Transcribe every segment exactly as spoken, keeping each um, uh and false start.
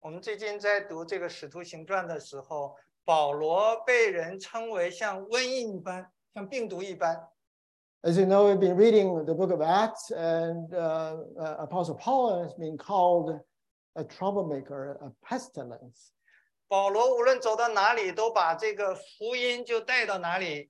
我们最近在读这个《使徒行传》的时候，保罗被人称为像瘟疫一般，像病毒一般。 As you know, we've been reading the book of Acts, and uh, uh, Apostle Paul has been called a troublemaker, a pestilence. 保罗无论走到哪里，都把这个福音就带到哪里。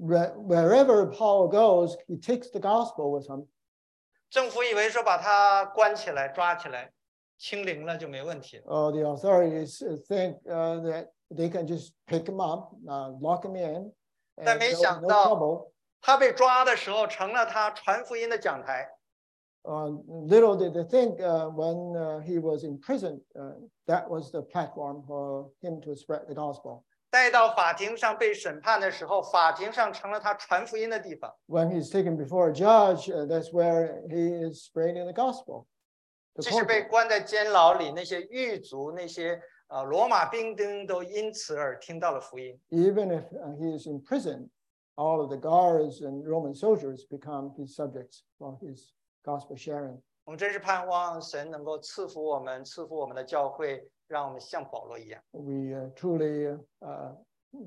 Wherever Paul goes, he takes the gospel with him. 政府以为说把他关起来、抓起来、清零了就没问题了。 Uh, the authorities think uh, that they can just pick him up, uh, lock him in, 但 and 没 no, 想 no 到 trouble. 他被抓的时候，成了他传福音的讲台。 Uh, little did they think uh, when uh, he was in prison, uh, that was the platform for him to spread the gospel. 带到法庭上被审判的时候，法庭上成了他传福音的地方。 When he's taken before a judge, uh, that's where he is spreading the gospel. The 即使被 courtroom. 关在监牢里，那些狱卒、那些呃罗马兵丁都因此而听到了福音。 Even if uh, he is in prison, all of the guards and Roman soldiers become his subjects for his gospel sharing. 我们真是盼望神能够赐福我们，赐福我们的教会，让我们像保罗一样。 We uh, truly uh,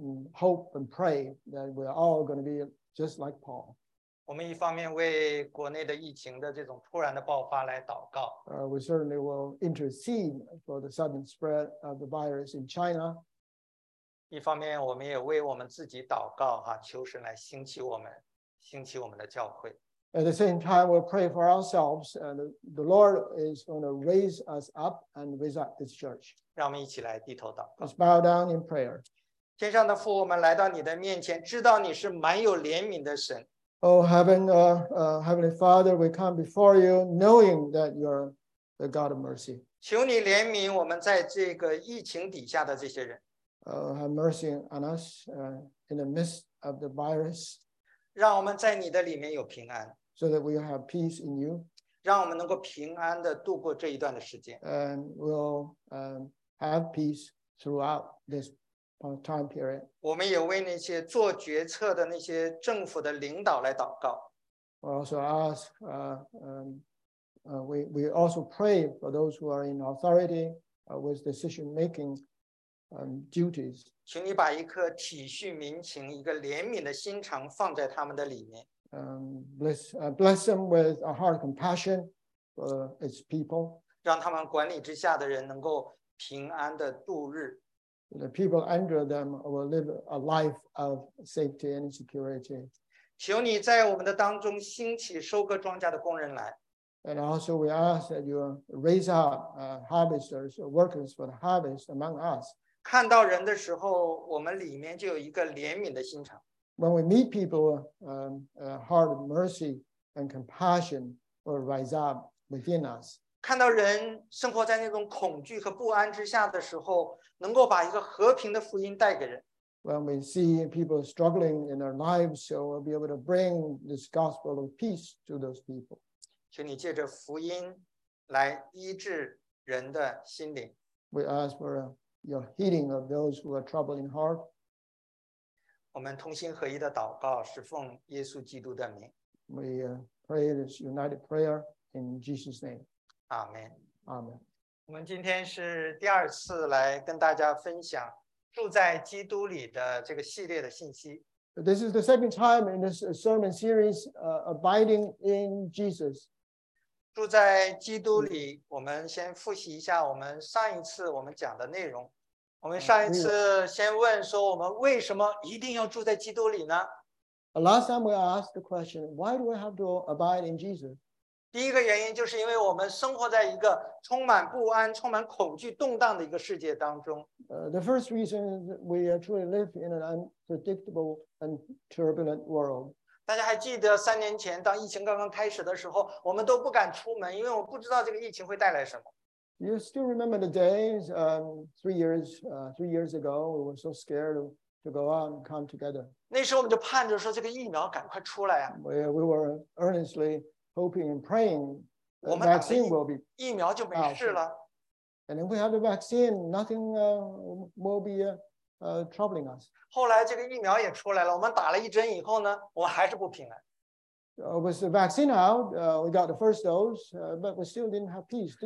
hope and pray that we're all going to be just like Paul. 我们一方面为国内的疫情的这种突然的爆发来祷告， Uh, we certainly will intercede for the sudden spread of the virus in China. 一方面我们也为我们自己祷告哈，求神来兴起我们，兴起我们的教会。 At the same time, we'll pray for ourselves, and the, the Lord is going to raise us up and raise up this church. 让我们一起来低头祷告。 Let's bow down in prayer. 天上的父，我们来到你的面前，知道你是满有怜悯的神。 Oh, heaven, uh, uh, Heavenly Father, we come before you knowing that you're the God of mercy. 求你怜悯我们在这个疫情底下的这些人， Uh, have mercy on us uh, in the midst of the virus, 让我们在你的里面有平安， so that we have peace in you, 让我们能够平安的度过这一段的时间。 and we'll um, have peace throughout this uh, time period. 我们也为那些做决策的那些政府的领导来祷告， We also ask, uh, um, uh, we, we also pray for those who are in authority uh, with decision-making um, duties. 求你把一颗体恤民情、一个怜悯的心肠放在他们的里面， Um, bless, uh, bless them with a heart of compassion for its people. 让他们管理之下的人能够平安的度日。 The people under them will live a life of safety and security. 求你在我们的当中兴起收割庄稼的工人来， And also we ask that you raise up uh, harvesters, workers for the harvest among us. 看到人的时候，我们里面就有一个怜悯的心肠。 When we meet people, um, a heart of mercy and compassion will rise up within us. 看到人生活在那种恐惧和不安之下的时候，能够把一个和平的福音带给人。 When we see people struggling in their lives, so we'll be able to bring this gospel of peace to those people. 求你借着福音来医治人的心灵。 We ask for uh, your healing of those who are troubled in heart. 我们同心合一的祷告是奉耶稣基督的名， We uh, pray this united prayer in Jesus' name. 阿门。 Amen. 我们今天是第二次来跟大家分享住在基督里的这个系列的信息。 This is the second time in this sermon series, uh, Abiding in Jesus. 住在基督里，我们先复习一下我们上一次我们讲的内容。我们上一次先问说，我们为什么一定要住在基督里呢？ Uh, Last time we asked the question, why do I have to abide in Jesus? 第一个原因就是因为我们生活在一个充满不安、充满恐惧、动荡的一个世界当中。 Uh, the first reason is that we actually live in an unpredictable and turbulent world. 大家还记得三年前当疫情刚刚开始的时候，我们都不敢出门，因为我不知道这个疫情会带来什么。 You still remember the days um, three years uh, three years ago? We were so scared to, to go out and come together. 那时候我们就盼着说这个疫苗赶快出来啊！ We, we were earnestly hoping and praying 我 the 们打了 vaccine 疫 will be, 疫苗就没事了。 and if we have the vaccine, nothing uh, will be uh, uh, troubling us. 后来这个疫苗也出来了，我们打了一针以后呢，我们还是不平安。 Uh, with the vaccine out, uh, we got the first dose, uh, but we still didn't have peace, didn't we?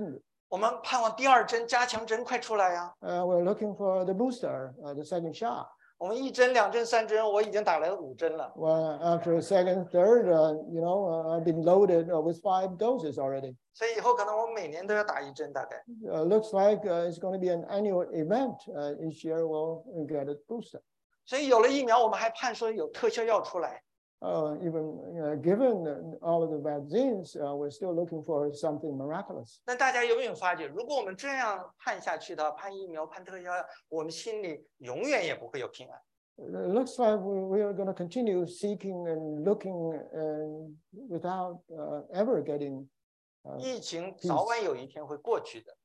我们盼望第二针加强针快出来呀、 Uh, we're looking for the booster, uh, the second shot. 我们一针、两针、三针，我已经打了五针了。 Well, after a second, third, uh, you know, uh, I've been loaded uh, with five doses already. 所以以后可能我们每年都要打一针，大概。 Uh, looks like uh, it's going to be an annual event. Uh, each year we'll get a booster. 所以有了疫苗，我们还盼说有特效药出来。 Uh, even uh, given all of the vaccines, uh, we're still looking for something miraculous. 但大家有没有发觉，如果我们这样盼下去的，盼疫苗、盼特效药，我们心里永远也不会有平安。 It looks like we, we are going to continue seeking and looking and without uh, ever getting. Uh, 疫情早晚有一天会过去的，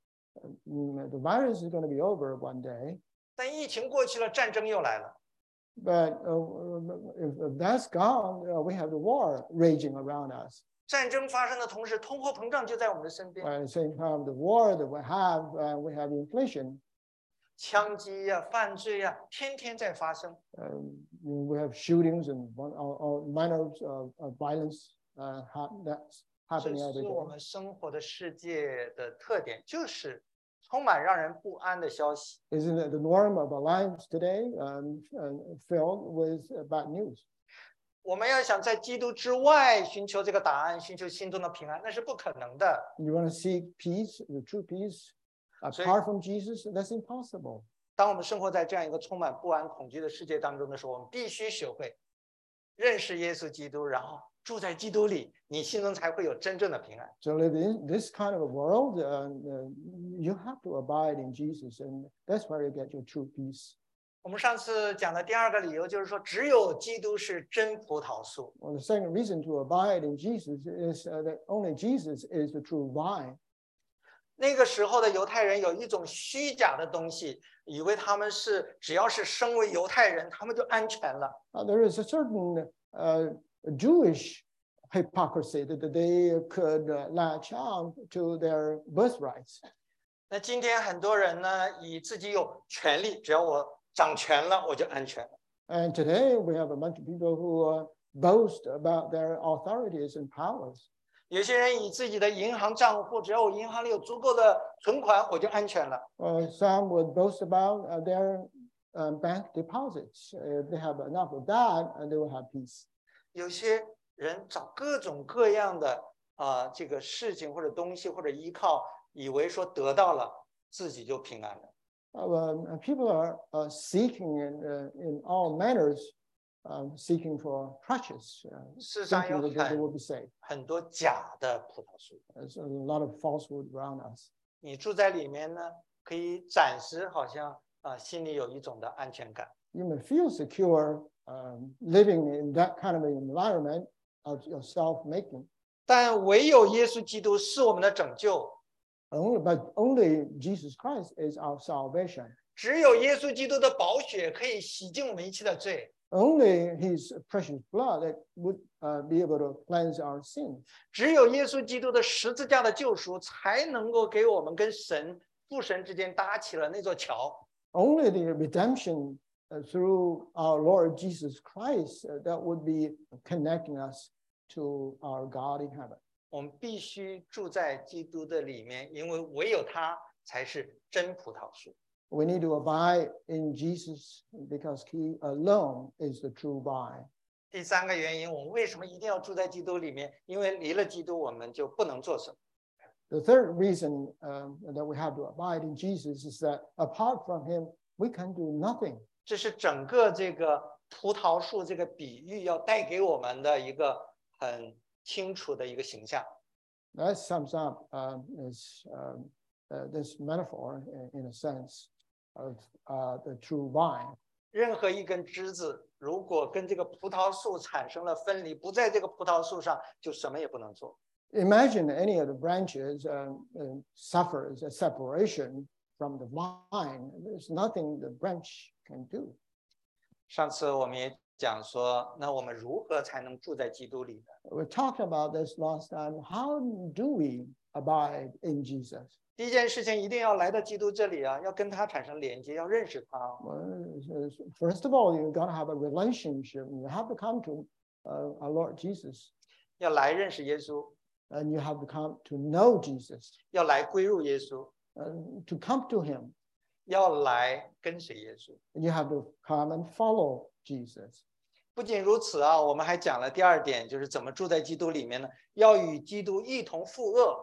mm, the virus is going to be over one day. 但疫情过去了，战争又来了。 But uh, if, if that's gone, uh, we have the war raging around us. 战争发生的同时，通货膨胀就在我们的身边， At the same time, the war that we have, uh, we have inflation. 枪击呀、犯罪呀、天天在发生。 Um, we have shootings and one- all, all manner of, of, of violence uh, ha- that's 这 happening every 是我 day. 们生活的世界的特点，就是充满让人不安的消息。 Isn't it the norm of our lives today, um, uh, filled with uh, bad news? 我们要想在基督之外寻求这个答案，寻求心中的平安，那是不可能的。 You want to seek peace, the true peace, So- apart from Jesus? That's impossible. 当我们生活在这样一个充满不安、恐惧的世界当中的时候，我们必须学会认识耶稣基督，然后住在基督里，你心中才会有真正的平安。 To live in this kind of a world, uh, uh, you have to abide in Jesus, and that's where you get your true peace. 我们上次讲的第二个理由就是说，只有基督是真葡萄树。 Well, the second reason to abide in Jesus is uh, that only Jesus is the true vine. 那个时候的犹太人有一种虚假的东西，以为他们是只要是身为犹太人，他们就安全了。 Uh, there is a certain uh, Jewish hypocrisy that they could uh, latch on to their birthrights. 那今天很多人呢，以自己有权利，只要我掌权了，我就安全了。 And today we have a bunch of people who uh, boast about their authorities and powers. 有些人以自己的银行账户，只要我银行里有足够的存款，我就安全了。 Uh, some would boast about uh, their um, bank deposits. If they have enough of that, and they will have peace. 有些人找各种各样的啊、呃、这个事情或者东西或者依靠，以为说得到了自己就平安了。 Uh, um, people are uh, seeking in, uh, in all manners, um, seeking for crutches, uh, 世上有 thinking that they 很 will be saved. 很多假的葡萄树， There's a lot of falsehood around us. 你住在里面呢，可以暂时好像啊、呃、心里有一种的安全感。 You may feel secure um, living in that kind of an environment of, of self-making. 但唯有耶稣基督是我们的拯救， Only, but only Jesus Christ is our salvation. 只有耶稣基督的宝血可以洗净我们一切的罪， Only His precious blood that would uh, be able to cleanse our sin. 只有耶稣基督的十字架的救赎，才能够给我们跟神父神之间搭起了那座桥。 Only the redemption uh, through our Lord Jesus Christ uh, that would be connecting us to our God in heaven. 我们必须住在基督的里面，因为唯有他才是真葡萄树。 We need to abide in Jesus because He alone is the true vine. 第三个原因，我们为什么一定要住在基督里面？因为离了基督，我们就不能做什么。 The third reason um, that we have to abide in Jesus is that apart from Him, we can do nothing. 这是整个这个葡萄树这个比喻要带给我们的一个很清楚的一个形象。 That sums up um, this, um, uh, this metaphor in, in a sense of uh, the true vine. 任何一根枝子，如果跟这个葡萄树产生了分离，不在这个葡萄树上，就什么也不能做。 Imagine any of the branches um, uh, suffers a separation from the vine. There's nothing the branch can do. 上次我们也讲说，那我们如何才能住在基督里呢？ We talked about this last time. How do we abide in Jesus? 第一件事情一定要来到基督这里啊，要跟他产生连接，要认识他。 Well, first of all, you've got to have a relationship. You have to come to uh, our Lord Jesus. 要来认识耶稣。 and you have to come to know Jesus, 要来归入耶稣， and to come to him, 要来跟随耶稣。 and you have to come and follow Jesus. 不仅如此啊，我们还讲了第二点，就是怎么住在基督里面呢？要与基督一同负恶。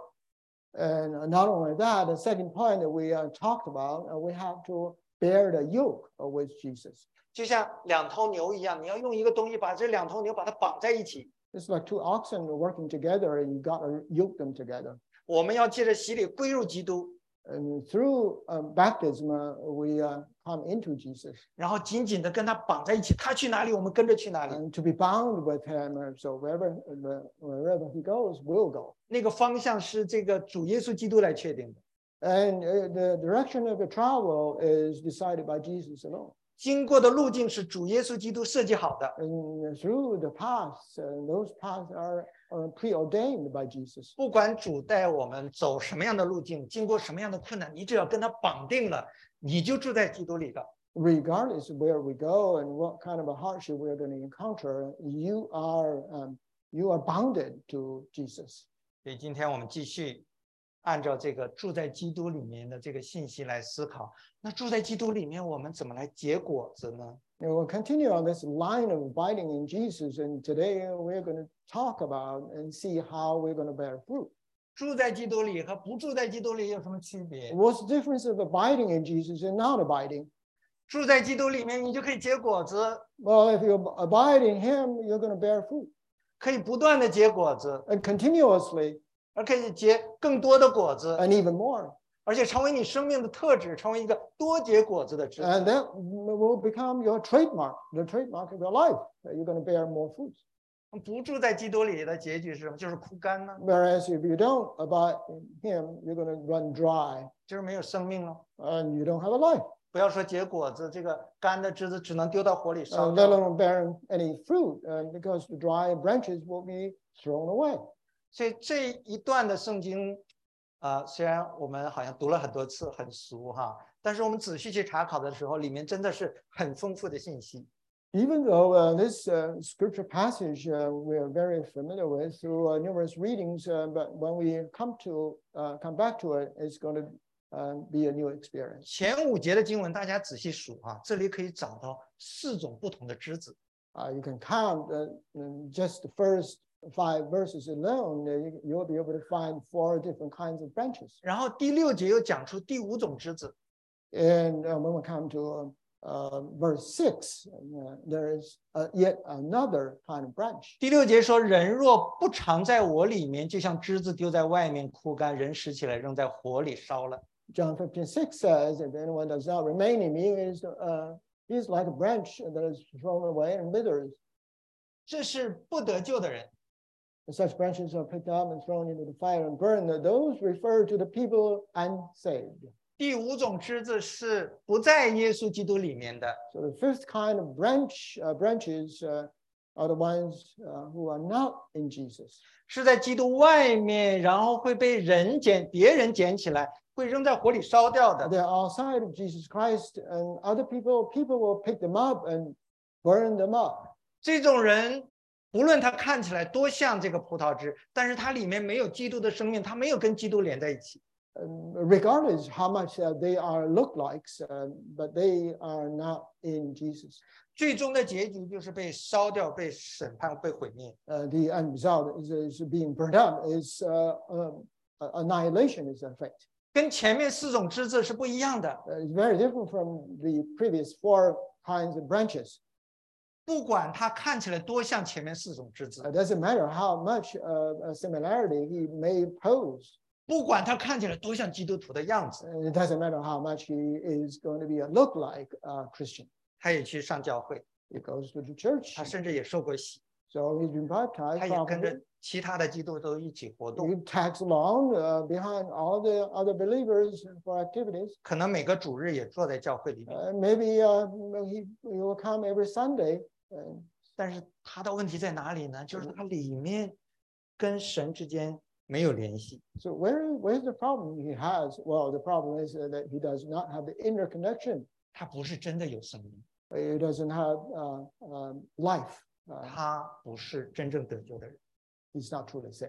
And not only that, the second point that we uh, talked about, uh, we have to bear the yoke uh, with Jesus. 就像两头牛一样，你要用一个东西把这两头牛把它绑在一起。 It's like two oxen working together, and you got to yoke them together. 我们要借着洗礼归入基督， And through uh, baptism, uh, we uh, come into Jesus. 然后紧紧的跟他绑在一起，他去哪里，我们跟着去哪里。 And to be bound with him, uh, so wherever uh, wherever he goes, we'll go. 那个方向是这个主耶稣基督来确定的。 And uh, the direction of the travel is decided by Jesus alone. 经过的路径是主耶稣基督设计好的。 And through the paths, and those paths are, are preordained by Jesus. 不管主带我们走什么样的路径，经过什么样的困难，你只要跟他绑定了，你就住在基督里的。 Regardless of where we go and what kind of a hardship we're going to encounter, you are um, you are bounded to Jesus. 所以今天我们继续按照这个住在基督里面的这个信息来思考。那住在基督里面，我们怎么来结果子呢？ And we'll continue on this line of abiding in Jesus, and today we're going to talk about and see how we're going to bear fruit. 住在基督里和不住在基督里有什么区别？ What's the difference of abiding in Jesus and not abiding? 住在基督里面，你就可以结果子， Well, if you abide in Him, you're going to bear fruit, 可以不断的结果子， and continuously, 而可以结更多的果子， and even more. 而且成为你生命的特质，成为一个多结果子的枝子。 And that will become your trademark, the trademark of your life. That you're going to bear more fruit. 不住在基督里的结局是什么？就是枯干呢， Whereas if you don't abide in Him, you're going to run dry, 就是没有生命了。 and you don't have a life. 不要说结果子，这个干的枝子只能丢到火里 Uh, 烧 let 掉。 alone bear any fruit, uh, because the dry branches will be thrown away. 所以这一段的圣经，呃，虽然我们好像读了很多次，很熟哈，但是我们仔细去查考的时候，里面真的是很丰富的信息。 Even though uh, this uh, scripture passage uh, we're very familiar with through uh, numerous readings, uh, but when we come to uh, come back to it, it's going to uh, be a new experience. 前五节的经文大家仔细数啊，这里可以找到四种不同的枝子。 Uh, you can count uh, just the first five verses alone, uh, you, you'll be able to find four different kinds of branches. 然后第六节又讲出第五种枝子， And uh, when we come to uh, verse six, uh, there is uh, yet another kind of branch. 第六节说：“人若不常在我里面，就像枝子丢在外面枯干，人拾起来扔在火里烧了。” John fifteen six says, if anyone does not remain in me, is uh, he's like a branch that is thrown away and withers. 这是不得救的人。 And such branches are picked up and thrown into the fire and burned. Those refer to the people unsaved. 第五种枝子是不在耶稣基督里面的， So the fifth kind of branch uh, branches uh, are the ones uh, who are not in Jesus. 是在基督外面，然后会被人捡，别人捡起来，会扔在火里烧掉的。 They're outside of Jesus Christ, and other people people will pick them up and burn them up. 这种人，无论他看起来多像这个葡萄枝，但是他里面没有基督的生命，他没有跟基督连在一起。 Um, regardless how much uh, they are look likes, uh, but they are not in Jesus. 最终的结局就是被烧掉、被审判、被毁灭。 Uh, the end result is, is being burned up. Is uh, um, annihilation is a fate. 跟前面四种枝子是不一样的。 Uh, it's very different from the previous four kinds of branches. 不管它看起来多像前面四种枝子， It doesn't matter how much uh, a similarity he may pose. 不管它看起来多像基督徒的样子， And it doesn't matter how much he is going to be a look like a Christian. 他也去上教会， He goes to the church, 他甚至也受过洗， so he's been 他 baptized. 也跟 Probably. 着其他的基督徒一起活动。 He tags along uh, behind all the other believers for activities. 可能每个主日也坐在教会里面， Uh, maybe uh, he, he will come every Sunday. Uh, 但是他的问题在哪里呢？就是他里面跟神之间没有联系。 so where, where's the problem he has? Well, the problem is uh, that he does not have the inner connection. 他不是真的有生命， He doesn't have uh, um, life. Uh, 他不是真正得救的人。 he's not truly saved.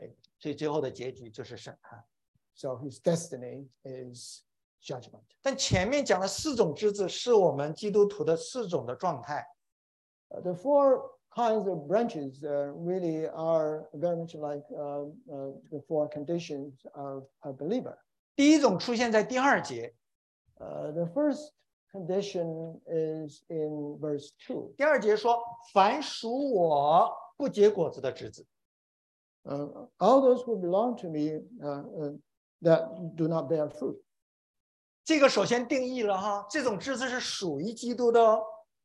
所以最后的结局就是审判。 So his destiny is judgment. 但前面讲的四种枝子是我们基督徒的四种的状态。 Uh, the four kinds of branches uh, really are very much like uh, uh, the four conditions of a believer. 第一种出现在第二节。 Uh, the first condition is in verse two. 第二节说：“凡属我不结果子的枝子。” Uh, all those who belong to me uh, uh, that do not bear fruit. 这个首先定义了哈，这种枝子是属于基督的哦。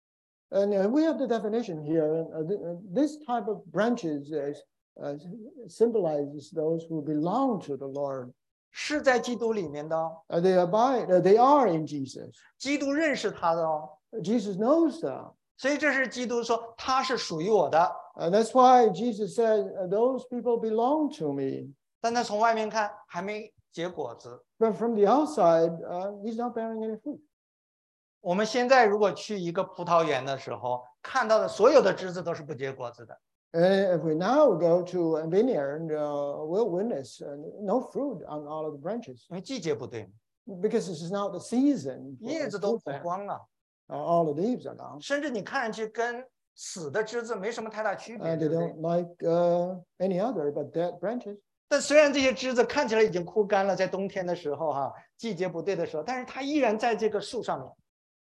And uh, we have the definition here. Uh, th uh, this type of branches is, uh, symbolizes those who belong to the Lord. 是在基督里面的哦。 Uh, they abide. Uh, they are in Jesus. 基督认识他的哦。 Jesus knows them. 所以这是基督说他是属于我的。 And that's why Jesus said, uh, "Those people belong to me." 但他从外面看还没结果子。 But from the outside, uh, he's not bearing any fruit. 我们现在如果去一个葡萄园的时候，看到的所有的枝子都是不结果子的。 And if we now go to a vineyard, uh, we'll witness uh, no fruit on all of the branches 因为季节不对， because this is not the season. 叶子都枯光了， Uh, all the leaves are gone. 甚至你看上去跟死的枝子没什么太大区别， And 对 they 不对？ don't like uh, any other but dead branches. 但虽然这些枝子看起来已经枯干了，在冬天的时候哈，季节不对的时候，但是它依然在这个树上面。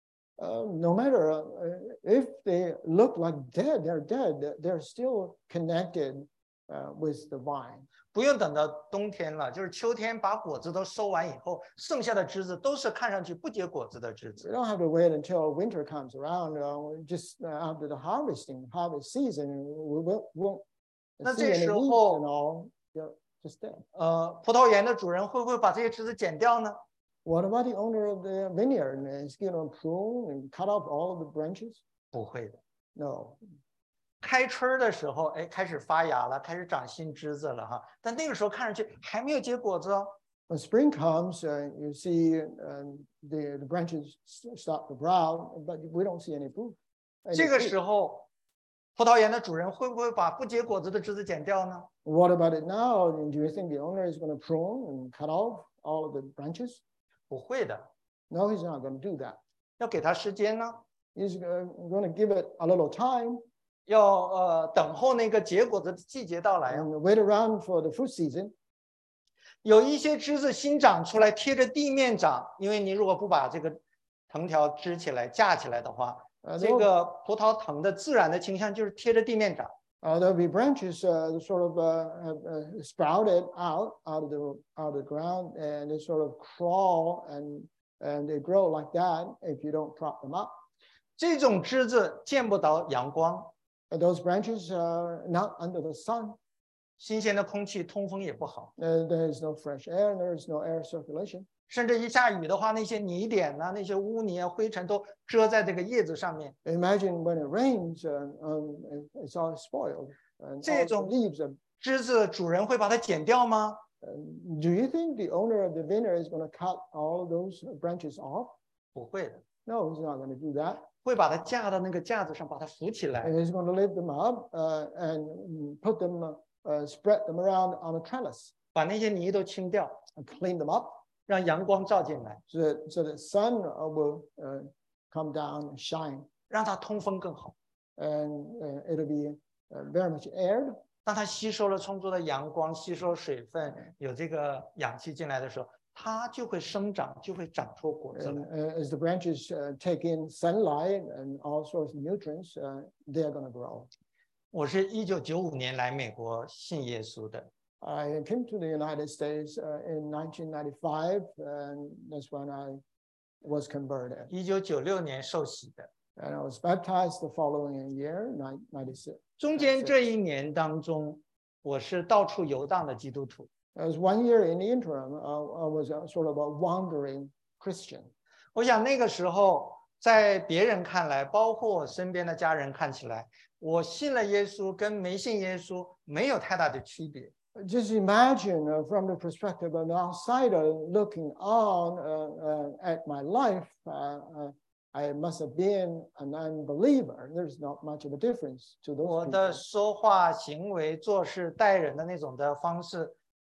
Uh, no matter uh, if they look like dead, they're dead. They're still connected uh, with the vine. 不用等到冬天了，就是秋天把果子都收完以后，剩下的枝子都是看上去不结果子的枝 We 子。 don't have to wait until winter comes around. Uh, just uh, after the harvesting, harvest season, we won't, won't 那 see 这 any 时 leaves 候 and all. They're just dead. 呃，葡萄园的主人会不会把这些枝子剪掉呢？ What about the owner of the vineyard? Is he going to prune and cut off all of the branches? 不会的。 No. 开春的时候，哎，开始发芽了，开始长新枝子了哈。但那个时候看上去还没有结果子哦。 When spring comes, uh, you see um, the, the branches start to brown, but we don't see any fruit. any 这个 fruit. 时候，葡萄园的主人会不会把不结果子的枝子剪掉呢？ What about it now? Do you think the owner is going to prune and cut off all of the branches? 不会的， No, he's not going to do that. 要给他时间呢， He's going to give it a little time 要呃等候那个结果子的季节到来啊。 and wait around for the fruit season. 有一些枝子新长出来，贴着地面长，因为你如果不把这个藤条支起来、架起来的话， Uh, 这 there'll, 个葡萄藤的自然的倾向就是贴着地面长。 uh, there'll be branches uh, that sort of uh, have, uh, sprouted out out of the out of the ground, and they sort of crawl and and they grow like that if you don't prop them up. 这种枝子见不到阳光， And those branches are not under the sun. 新鲜的空气通风也不好， Uh, there is no fresh air, and there is no air circulation. 甚至一下雨的话，那些泥点呐、那些污泥啊、灰尘都遮在这个叶子上面。 Imagine when it rains, uh, um, it's all spoiled, and all 这 the 种 leaves are. 枝子主人会把它剪掉吗？ Um, do you think the owner of the vineyard is going to cut all of those branches off? 不会的， No, he's not going to do that. 会把它架到那个架子上，把它扶起来 And，he's going to lift them up uh, and put them, uh, uh, spread them around on a trellis 把那些泥都清掉， and clean them up 让阳光照进来， so that, so that sun uh, will uh, come down and shine, 让它通风更好。 and uh, it'll be uh, very much aired. 当它吸收了充足的阳光，吸收水分，有这个氧气进来的时候，它就会生长，就会长出果子 And 来。 uh, as the branches uh, take in sunlight and all sorts of nutrients, uh, they're going to grow. 我是一九九五年来美国信耶稣的， I came to the United States uh, in nineteen ninety-five, and that's when I was converted. 一九九六年受洗的。 And I was baptized the following year, ninety-six. 中间这一年当中，我是到处游荡的基督徒。 It was one year in the interim. Uh, I was a, sort of a wandering Christian. 我想那个时候，在别人看来，包括我身边的家人看起来，我信了耶稣跟没信耶稣没有太大的区别。 Just imagine uh, from the perspective of an outsider looking on uh, uh, at my life, uh, uh, I must have been an unbeliever. There's not much of a difference to those 我 people. 的说话、行为、做事、待人的那种的方式，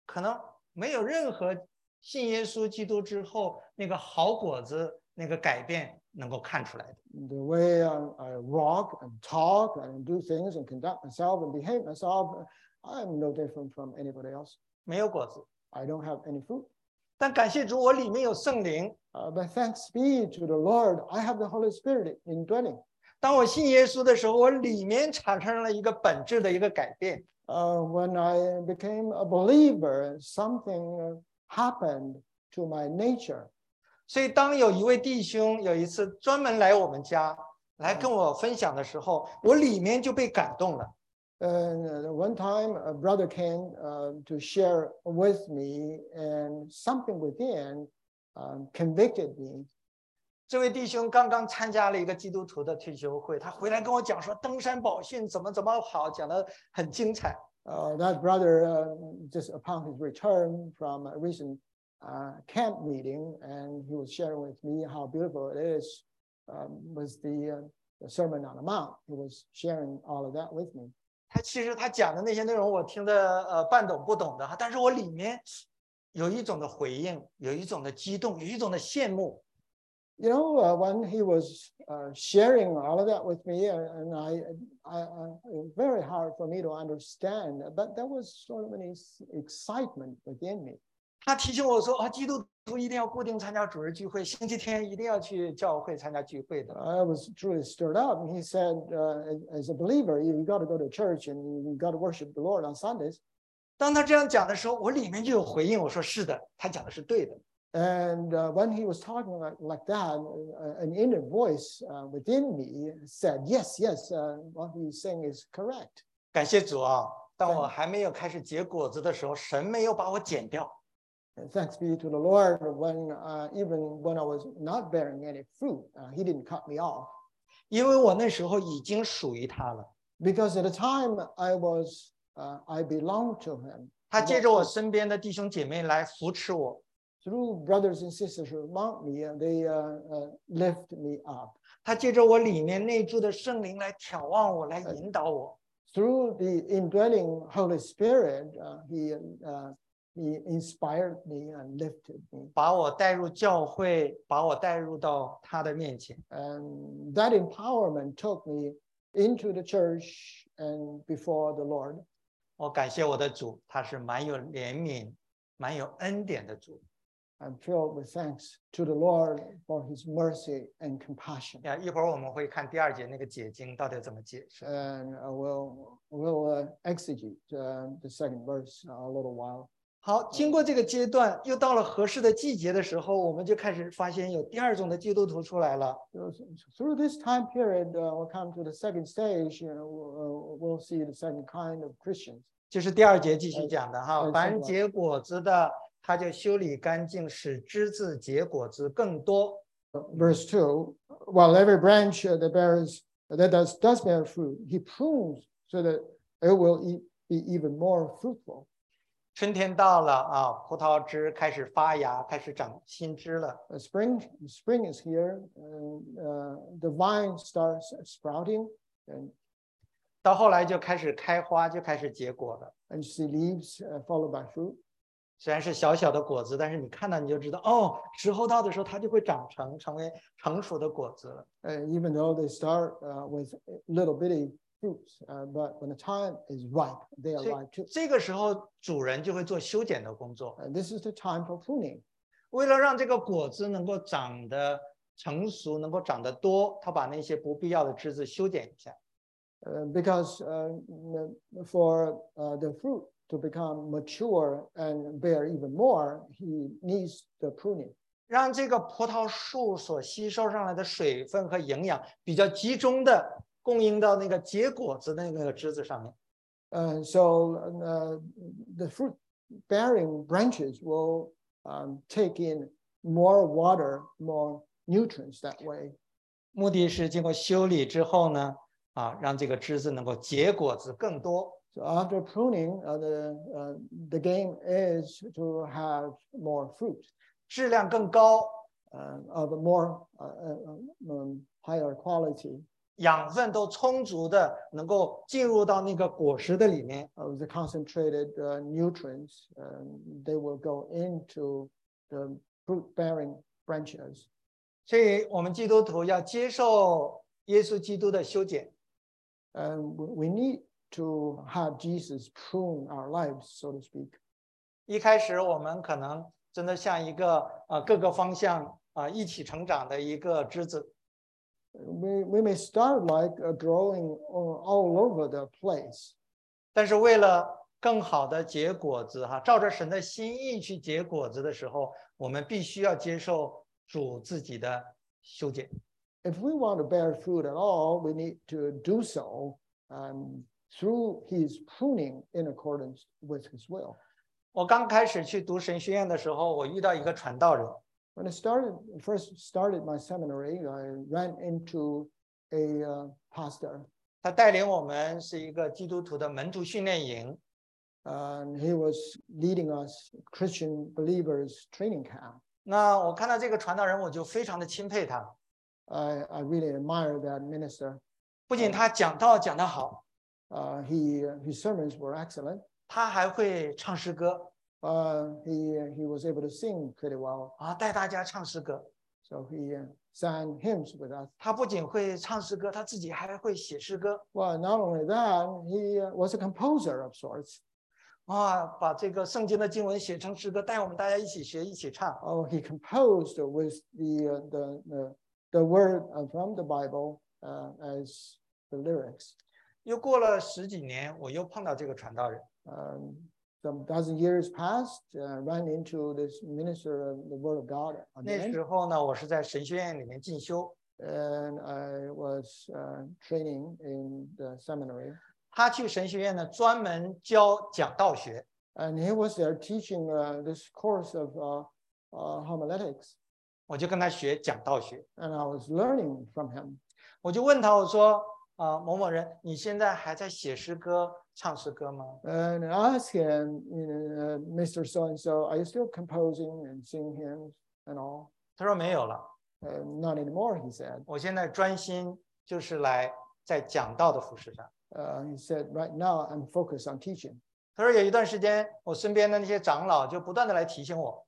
可能没有任何信耶稣基督之后那个好果子那个改变能够看出来的。 The way um, I walk and talk and do things and conduct myself and behave myself, I'm no different from anybody else. 没有果子， I don't have any fruit. 但感谢主，我里面有圣灵。 Uh, but thanks be to the Lord, I have the Holy Spirit indwelling. 当我信耶稣的时候，我里面产生了一个本质的一个改变。 Uh, when I became a believer, something happened to my nature. 所以当有一位弟兄有一次专门来我们家来跟我分享的时候，我里面就被感动了。 And one time, a brother came uh, to share with me, and something within um, convicted me. 这位弟兄刚刚参加了一个基督徒的退休会，他回来跟我讲说登山宝训怎么怎么好，讲得很精彩。 Uh, that brother, uh, just upon his return from a recent uh, camp meeting, and he was sharing with me how beautiful it is, um, was the, uh, the Sermon on the Mount. He was sharing all of that with me. 他其实他讲的那些内容我听得呃半懂不懂的，但是我里面有一种的回应，有一种的激动，有一种的羡慕。 You know, uh, when he was uh, sharing all of that with me, and, and I, I, I, it was very hard for me to understand, but there was sort of an excitement within me. 他提醒我说啊，基督徒一定要固定参加主日聚会，星期天一定要去教会参加聚会的。 I was truly stirred up, and he said, uh, as a believer, you got to go to church and you got to worship the Lord on Sundays. 当他这样讲的时候，我里面就有回应，我说是的，他讲的是对的。 And uh, when he was talking like, like that, uh, an inner voice uh, within me said, yes, yes, uh, what he's saying is correct. 感谢主啊！当我还没有开始结果子的时候，神没有把我剪掉。 And thanks be to the Lord, when uh, even when I was not bearing any fruit, uh, he didn't cut me off. 因为我那时候已经属于他了。 Because at the time I was, uh, I belonged to him. 他借着我身边的弟兄姐妹来扶持我。 Through brothers and sisters among me, they uh, uh, lift me up. 他借着我里面内住的圣灵来眺望我，来引导我。 Through the indwelling Holy Spirit, uh, he, uh, he inspired me and lifted me. 把我带入教会，把我带入到他的面前。 And that empowerment took me into the church and before the Lord. 我感谢我的主，他是蛮有怜悯、蛮有恩典的主。 I'm filled with thanks to the Lord for his mercy and compassion. 呀，一会儿我们会看第二节那个解经到底怎么解释。 And uh, we'll, we'll uh, exegete uh, the second verse a little while. 好，经过这个阶段，又到了合适的季节的时候，我们就开始发现有第二种的基督徒出来了。 So, through this time period, uh, we'll come to the second stage. You know, we'll, we'll see the second kind of Christians. 就是第二节继续讲的哈， 嗯凡结果子的，他就修理干净，使枝子结果子更多。 Verse two, while every branch uh, that bears that does does bear fruit, he prunes so that it will e- be even more fruitful. 春天到了啊，葡萄枝开始发芽，开始长新枝了。 Uh, spring spring is here, and uh, the vine starts sprouting, and 到后来就开始开花，就开始结果了。 and you see leaves uh, followed by fruit. 虽然是小小的果子，但是你看到你就知道，哦，时候到的时候，它就会长成成为成熟的果子了。 Uh, even though they start uh, with little bitty fruits, uh, but when the time is ripe, they are 所以 ripe too. 这个时候，主人就会做修剪的工作， And this is the time for pruning. 为了让这个果子能够长得成熟，能够长得多，他把那些不必要的枝子修剪一下。 Uh, because uh, for uh, the fruit to become mature and bear even more, he needs the pruning. 让这个葡萄树所吸收上来的水分和营养比较集中的供应到那个结果子的那个枝子上面。 And so uh, the fruit bearing branches will um, take in more water, more nutrients that way. 目的是经过修理之后呢，啊，让这个枝子能够结果子更多。 So after pruning, uh, the, uh, the game is to have more fruit, 质量更高， uh, of a more uh, uh, um, higher quality. 养分都充足的，能够进入到那个果实的里面。 Uh, the concentrated uh, nutrients, um, they will go into the fruit-bearing branches. 所以我们基督徒要接受耶稣基督的修剪。 And we need to have Jesus prune our lives, so to speak. 一开始我们可能真的像一个呃各个方向啊、呃、一起成长的一个枝子。 We, we may start like uh, growing all, all over the place. 但是为了更好的结果子哈，照着神的心意去结果子的时候，我们必须要接受主自己的修剪。 If we want to bear fruit at all, we need to do so um, through his pruning in accordance with his will. 我刚开始去读神学院的时候，我遇到一个传道人。 When I started, first started my seminary, I ran into a uh, pastor. 他带领我们是一个基督徒的门徒训练营。 And he was leading us Christian believers training camp. 那我看到这个传道人，我就非常的钦佩他。 I, I really admire that minister. 不仅他讲道讲得好， Uh, he, his sermons were excellent. 他还会唱诗歌 Uh, he, he was able to sing pretty well. 啊，带大家唱诗歌。 So he uh, sang hymns with us. 他不仅会唱诗歌，他自己还会写诗歌 Well, not only that, he uh, was a composer of sorts. 啊，把这个圣经的经文写成诗歌，带我们大家一起学，一起唱。 Oh, he composed with the, uh, the, the, the word uh, from the Bible uh, as the lyrics. 又过了十几年，我又碰到这个传道人。 Um, some dozen years passed, uh, ran into this minister of the Word of God 那 again, 时候呢，我是在神学院里面进修， and I was uh, training in the seminary. 他去神学院呢，专门教讲道学。 And he was there teaching uh, this course of uh, uh, homiletics, 我就跟他学讲道学。 and I was learning from him. 我就问他，我说啊、某某人，你现在还在写诗歌、唱诗歌吗？ And I asked him, you know, uh, Mister So and So, are you still composing and singing hymns and all? 他说没有了， Uh, not anymore, he said. 我现在专心就是来在讲道的服饰上。 Uh, he said, right now I'm focused on teaching. 他说有一段时间，我身边的那些长老就不断的来提醒我，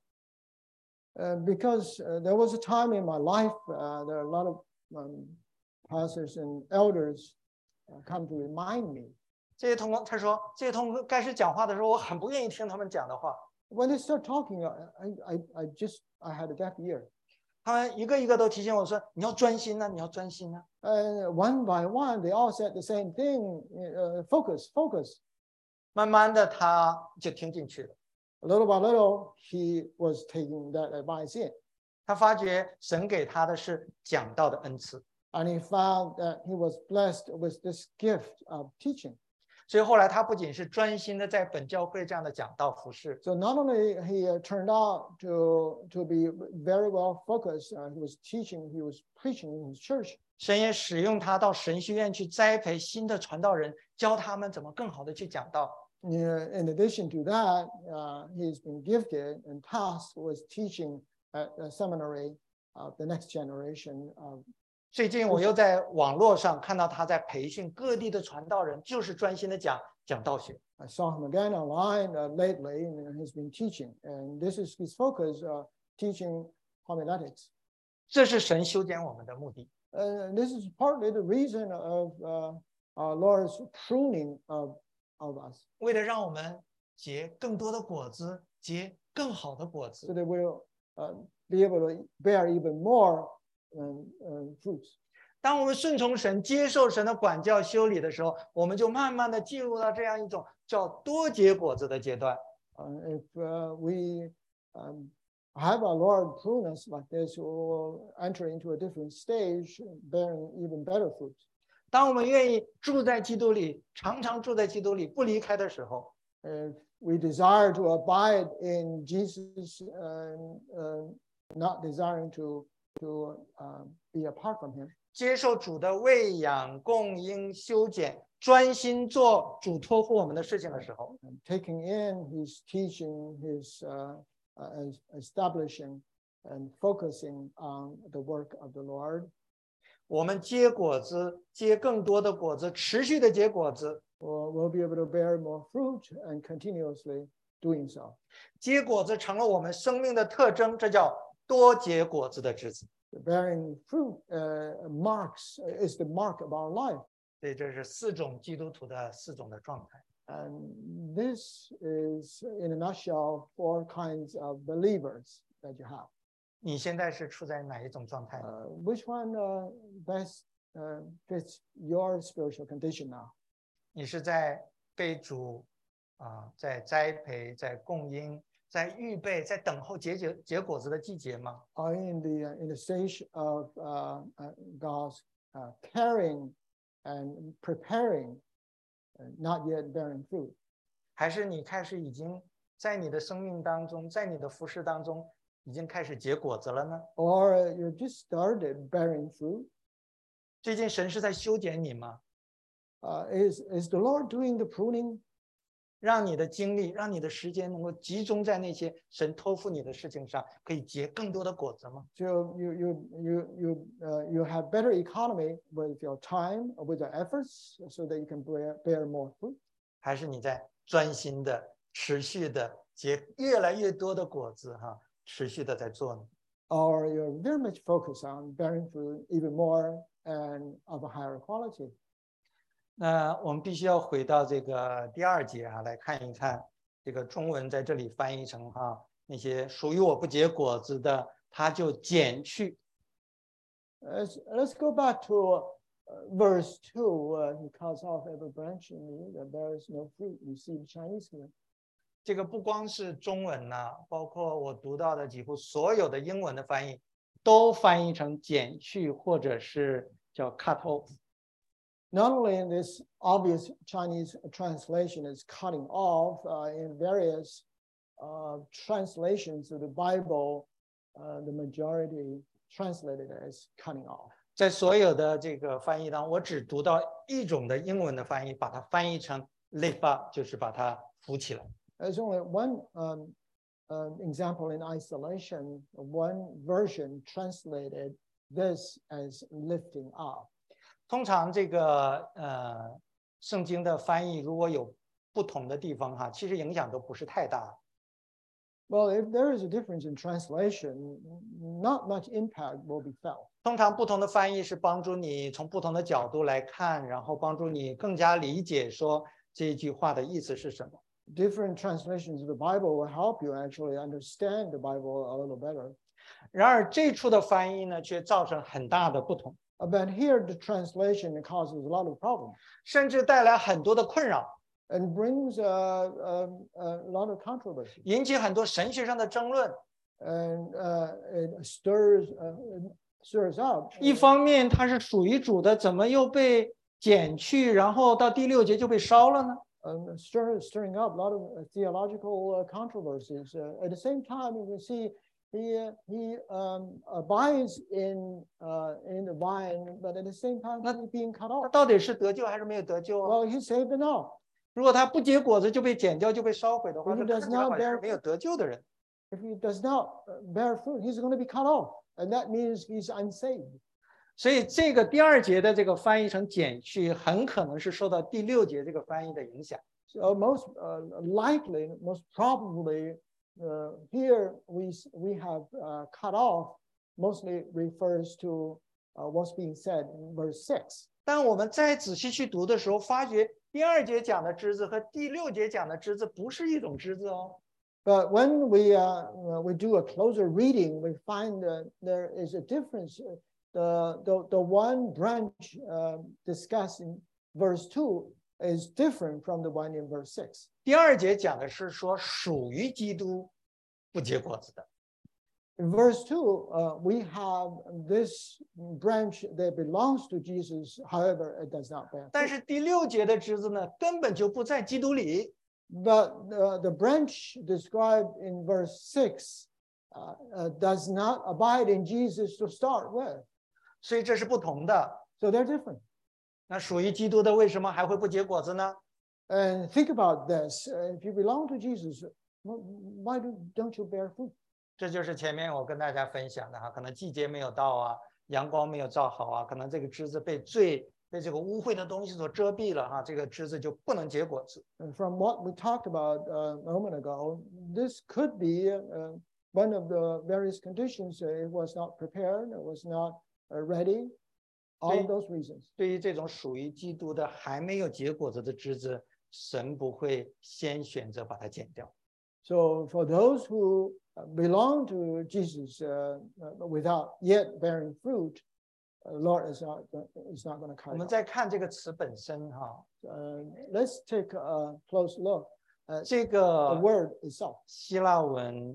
Uh, because uh, there was a time in my life, uh, there are a lot of um, pastors and elders uh, come to remind me. 这些同工，他说这些同工开始讲话的时候，我很不愿意听他们讲的话。 When they start talking, I, I, I just, I had a deaf ear. 他们一个一个都提醒我说：“你要专心呐、啊，你要专心呐、啊。 And one by one, they all said the same thing, uh, focus, focus. ” 慢慢的，他就听进去了。 A little by little, he was taking that advice in. 他发觉神给他的是讲道的恩赐， And he found that he was blessed with this gift of teaching. 所以后来他不仅是专心的在本教会这样的讲道服侍， So not only he uh, turned out to, to be very well focused, uh, he was teaching, he was preaching in his church. 神也使用他到神学院去栽培新的传道人，教他们怎么更好的去讲道。 Yeah, in addition to that, uh, he's been gifted and tasked with teaching at a seminary of the next generation of 最近我又在网络上看到他在培训各地的传道人，就是专心的讲讲道学。 I saw him again online uh, lately, and he's been teaching. And this is his focus, uh, teaching homiletics. 这是神修剪我们的目的。 And this is partly the reason of uh, our Lord's pruning of, of us, 为了让我们结更多的果子，结更好的果 so 子。 that we'll uh, be able to bear even more um, uh, fruits. 当我们顺从神、接受神的管教、修理的时候，我们就慢慢的进入到这样一种叫多结果子的阶段。 Uh, if uh, we um, have our Lord prune us like this, we will enter into a different stage, bearing even better fruits. 当我们愿意住在基督里，常常住在基督里，不离开的时候， If we desire to abide in Jesus, uh, uh, not desiring to to uh, be apart from Him, 接受主的喂养、供应、修剪，专心做主托付我们的事情的时候， and taking in His teaching, His uh, uh, establishing and focusing on the work of the Lord, 我们结果子，结更多的果子，持续的结果子。 Or we'll be able to bear more fruit and continuously doing so. 结果子成了我们生命的特征，这叫多结果子的枝子。 Bearing fruit uh, marks is the mark of our life. 所以这是四种基督徒的四种的状态。 And this is, in a nutshell, four kinds of believers that you have. 你现在是处在哪一种状态？ Uh, which one uh, best uh, fits your spiritual condition now? 你是在被主啊、呃，在栽培、在供应、在预备、在等候结结结果子的季节吗？ Are you in the uh, in the stage of uh, uh, God's uh, caring and preparing, uh, not yet bearing fruit? 还是你开始已经在你的生命当中，在你的服事当中，已经开始结果子了呢？ Or you just started bearing fruit? 最近神是在修剪你吗？ Uh, is is the Lord doing the pruning? 让你的精力，让你的时间能够集中在那些神托付你的事情上，可以结更多的果子吗？ So you you you you uh, you have better economy with your time, with your efforts, so that you can bear bear more fruit. 还是你在专心的、持续的结越来越多的果子哈，持续的在做呢？ Or you're very much focused on bearing fruit even more and of a higher quality. 那我们必须要回到这个第二节啊，来看一看这个中文在这里翻译成哈，那些属于我不结果子的，他就剪去。 Let's, let's go back to uh, verse two. Uh, he cuts off every branch in me that bears no fruit. You see the Chinese here. 这个不光是中文呢、啊，包括我读到的几乎所有的英文的翻译，都翻译成剪去或者是叫 cut off。 Not only in this obvious Chinese translation is cutting off, uh, in various uh, translations of the Bible, uh, the majority translated as cutting off. 在所有的这个翻译当中，我只读到一种的英文的翻译，把它翻译成 lift up， 就是把它扶起来。 There's only one um, uh, example in isolation. One version translated this as lifting up. 通常这个呃圣经的翻译如果有不同的地方哈，其实影响都不是太大。 Well, if there is a difference in translation, not much impact will be felt. 通常不同的翻译是帮助你从不同的角度来看，然后帮助你更加理解说这句话的意思是什么。 Different translations of the Bible will help you actually understand the Bible a little better. 然而这处的翻译呢，却造成很大的不同， But here the translation causes a lot of problems 甚至带来很多的困扰， and brings uh, um, a lot of controversy 引起很多神学上的争论。 and uh, it stirs uh, stirs up. 一方面它是属于主的，怎么又被剪去，然后到第六节就被烧了呢？ Um, stir, stirring up a lot of uh, theological uh, controversies. Uh, at the same time, you can see he uh, he um, abides in uh, in the vine, but at the same time he's being cut 他 off. 到底是得救还是没有得救啊？ Well, he's saved enough. 如果他不结果子就被剪掉就被烧毁的话， If he 这 does 看起来好 not 像是 bear 没有得救的人。 If he does not bear fruit, he's going to be cut off, and that means he's unsaved. 所以这个第二节的这个翻译成剪去，很可能是受到第六节这个翻译的影响。 So most uh, likely, most probably, uh, here we we have uh, cut off mostly refers to uh, what's being said in verse six. 但我们再仔细去读的时候，发觉第二节讲的枝子和第六节讲的枝子不是一种枝子哦。 But when we uh, we do a closer reading, we find that there is a difference. The the, the one branch uh, discussed in verse two is different from the one in verse six. 第二节讲的是说属于基督不结果子的， In verse two, uh, we have this branch that belongs to Jesus. However, it does not bear 但 fruit. 是第六节的枝子呢，根本就不在基督里。 But the, the branch described in verse six uh, uh, does not abide in Jesus to start with. 所以这是不同的。 So they're different. 那属于基督的为什么还会不结果子呢？ And think about this. Uh, if you belong to Jesus, why do, don't you bear fruit? 这就是前面我跟大家分享的哈，可能季节没有到啊， 阳光没有照好啊，可能这个枝子被罪被这个污秽的东西所遮蔽了哈，这个枝子就不能结果子。 And from what we talked about uh, a moment ago, this could be uh, one of the various conditions. Uh, it was not prepared, it was not uh, ready, all of those reasons. 对于这种属于基督的还没有结果子的枝子，神不会先选择把它剪掉。 So for those who belong to Jesus uh, without yet bearing fruit, uh, Lord is not is not going to cut 我们 it off. 再看这个词本身哈， Uh, let's take a close look at 这 the 个 word itself. 希腊文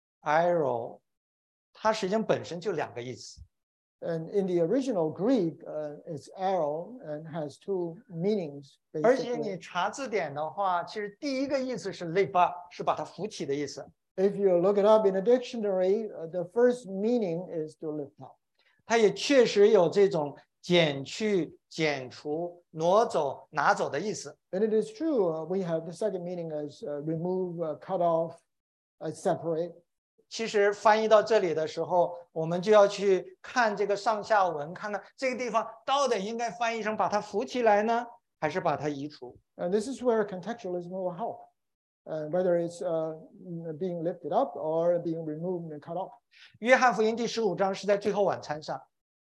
airo， 它实际上本身就两个意思。 And in the original Greek, uh, it's arrow and has two meanings. 而且你 Basically, 查字典的话，其实第一个意思是累发，是把它扶起的意思。 if you look it up in a dictionary, uh, the first meaning is to lift up. 它也确实有这种减去、减除、挪走、拿走的意思。 And it is true, uh, we have the second meaning as uh, remove, uh, cut off, uh, separate. 其实翻译到这里的时候，我们就要去看这个上下文，看看这个地方到底应该翻译成把它扶起来呢，还是把它移除？ And this is where contextualism will help, uh, whether it's uh, being lifted up or being removed and cut off. 约翰福音第十五章是在最后晚餐上，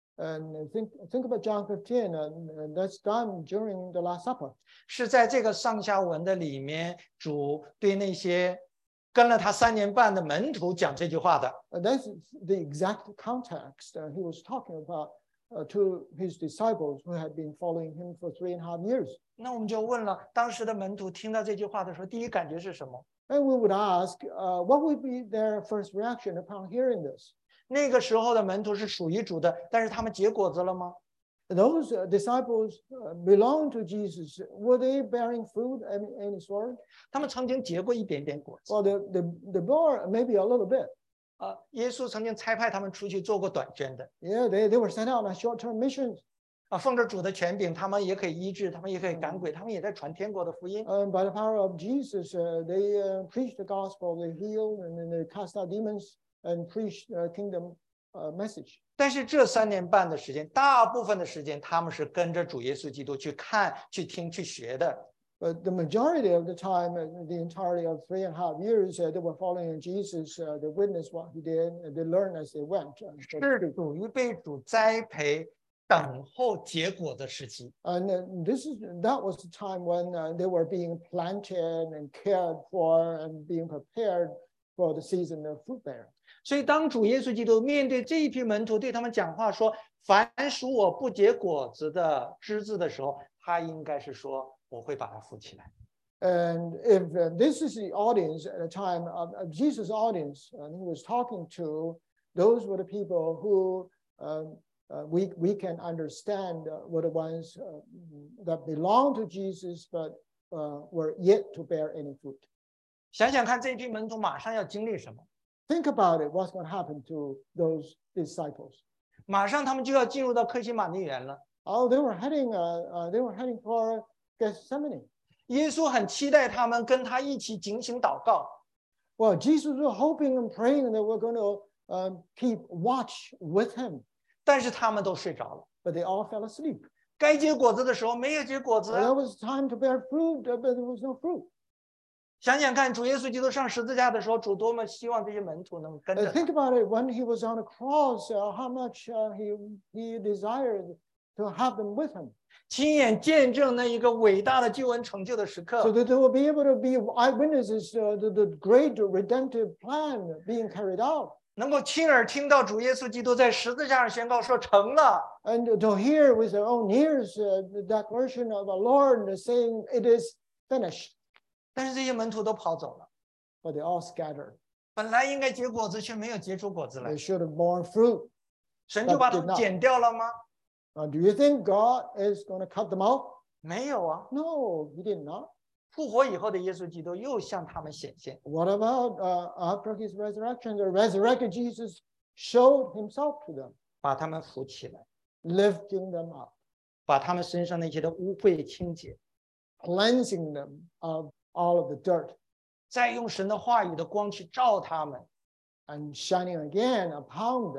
And think, think about John fifteen, and, and that's done during the Last Supper. 是在这个上下文的里面，主对那些跟了他三年半的门徒讲这句话的。 And that's the exact context uh, he was talking about uh, to his disciples who had been following him for three and a half years. 那我们就问了，当时的门徒听到这句话的时候，第一感觉是什么？ And we would ask, uh, what would be their first reaction upon hearing this? 那个时候的门徒是属于主的，但是他们结果子了吗？ Those uh, disciples uh, belong to Jesus. Were they bearing fruit of any, any sort? 他们曾经结过一点点果子。 Well, the, the, the bar, maybe a little bit. 啊，耶稣曾经差派他们出去做过短宣的。 Yeah, they, they were sent out on short-term missions. 啊，奉着主的权柄，他们也可以医治，他们也可以赶鬼，他们也在传天国的福音。 And by the power of Jesus, uh, they uh, preached the gospel, they healed, and then they cast out demons and preached uh, kingdom uh, message. 但是这三年半的时间，大部分的时间，他们是跟着主耶稣基督去看、去听、去学的。 But the majority of the time, uh, the entirety of three and a half years, uh, they were following Jesus. Uh, they witnessed what he did, and they learned as they went. Uh, so to 是 speak. 属于被主栽培、等候结果的时期。 And uh, this is that was the time when uh, they were being planted and cared for and being prepared for the season of fruit bearing. 所以，当主耶稣基督面对这一批门徒，对他们讲话说：“凡属我不结果子的枝子的时候，他应该是说：我会把它扶起来。” And if uh, this is the audience at the time of, of Jesus' audience, and he was talking to, those were the people who um, uh, we, we can understand uh, were the ones uh, that belong to Jesus, but uh, were yet to bear any fruit. 想想看，这一批门徒马上要经历什么？ Think about it, what's going to happen to those disciples. 马上他们就要进入到客西马尼园了。 Oh, they were heading, uh, uh, they were heading for Gethsemane. 耶稣很期待他们跟他一起警醒祷告。 Well, Jesus was hoping and praying that we're going to um, keep watch with him, 但是他们都睡着了。 but they all fell asleep. 该结果子的时候没有结果子 Well, 啊。 there was time to bear fruit, uh, but there was no fruit. 想想看，主耶稣基督上十字架的时候，主多么希望这些门徒能跟 Uh, 着他。 think about it, when he was on the cross, uh, how much uh, he, he desired to have them with him, 亲眼见证那一个伟大的救恩成就的时 so 刻， that they will be able to be eyewitnesses to the, the great redemptive plan being carried out. 能够亲耳听到主耶稣基督在十字架上宣告说成了。 And to hear with their own ears uh, the declaration of the Lord saying, it is finished, 但是这些门徒都跑走了， but they all scattered. 本来应该结果子，却没有结出果子来 They，should have borne fruit. 神就把他 but did 们 not. 剪掉了吗？ Now, do you think God is going to cut them out? 没有啊， No, he did not. 复活以后的耶稣基督又向他们显现。 What about uh, after his resurrection? The resurrected Jesus showed himself to them, 把他们扶起来， lifting them up, 把他们身上那些的污秽清洁， cleansing them of all of the dirt, 再用神的话语的光去照他们， and shining again upon them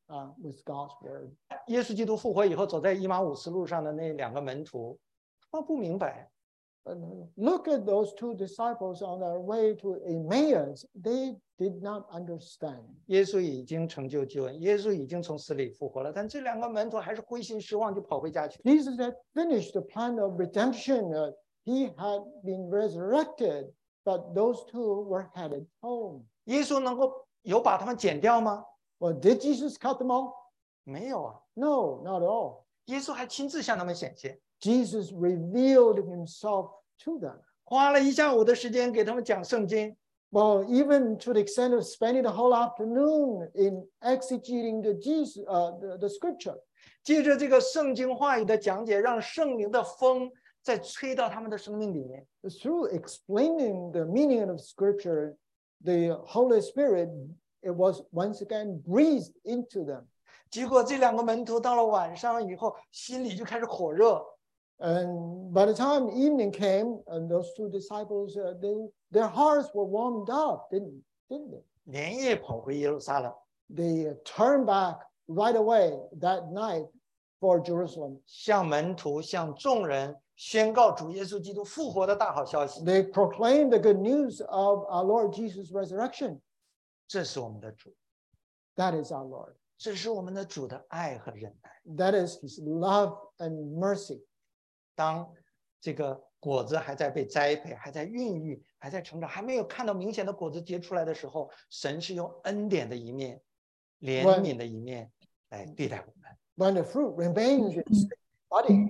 uh, with God's word. 耶稣基督复活以后，走在以马五斯路上的那两个门徒，他们不明白。 And look at those two disciples on their way to Emmaus. They did not understand. 耶稣已经成就救恩，耶稣已经从死里复活了，但这两个门徒还是灰心失望，就跑回家去。 Jesus had finished the plan of redemption. Uh, he had been resurrected, but those two were headed home. 耶稣能够有把他们剪掉吗？ Well, did Jesus cut them off? 没有啊， No, not at all. 耶稣还亲自向他们显现， Jesus revealed himself to them. 花了一下午的时间给他们讲圣经。 Well, even to the extent of spending the whole afternoon in exegeting the Jesus, uh, the, the scripture. 借着这个圣经话语的讲解，让圣灵的风再吹到他们的生命里面。 Through explaining the meaning of scripture, the Holy Spirit, it was once again breathed into them. 结果这两个门徒到了晚上以后，心里就开始火热。 And by the time evening came, and those two disciples, uh, they, their hearts were warmed up, didn't, didn't they? 连夜跑回耶路撒冷， They turned back right away that night for Jerusalem. 向门徒、向众人宣告主耶稣基督复活的大好消息。 They proclaimed the good news of our Lord Jesus' resurrection. 这是我们的主， That is our Lord. 这是我们的主的爱和忍耐。 That is his love and mercy. 当这个果子还在被栽培，还在孕育，还在成长，还没有看到明显的果子结出来的时候，神是用恩典的一面、怜悯的一面来对待我们。 When the fruit remains in its body,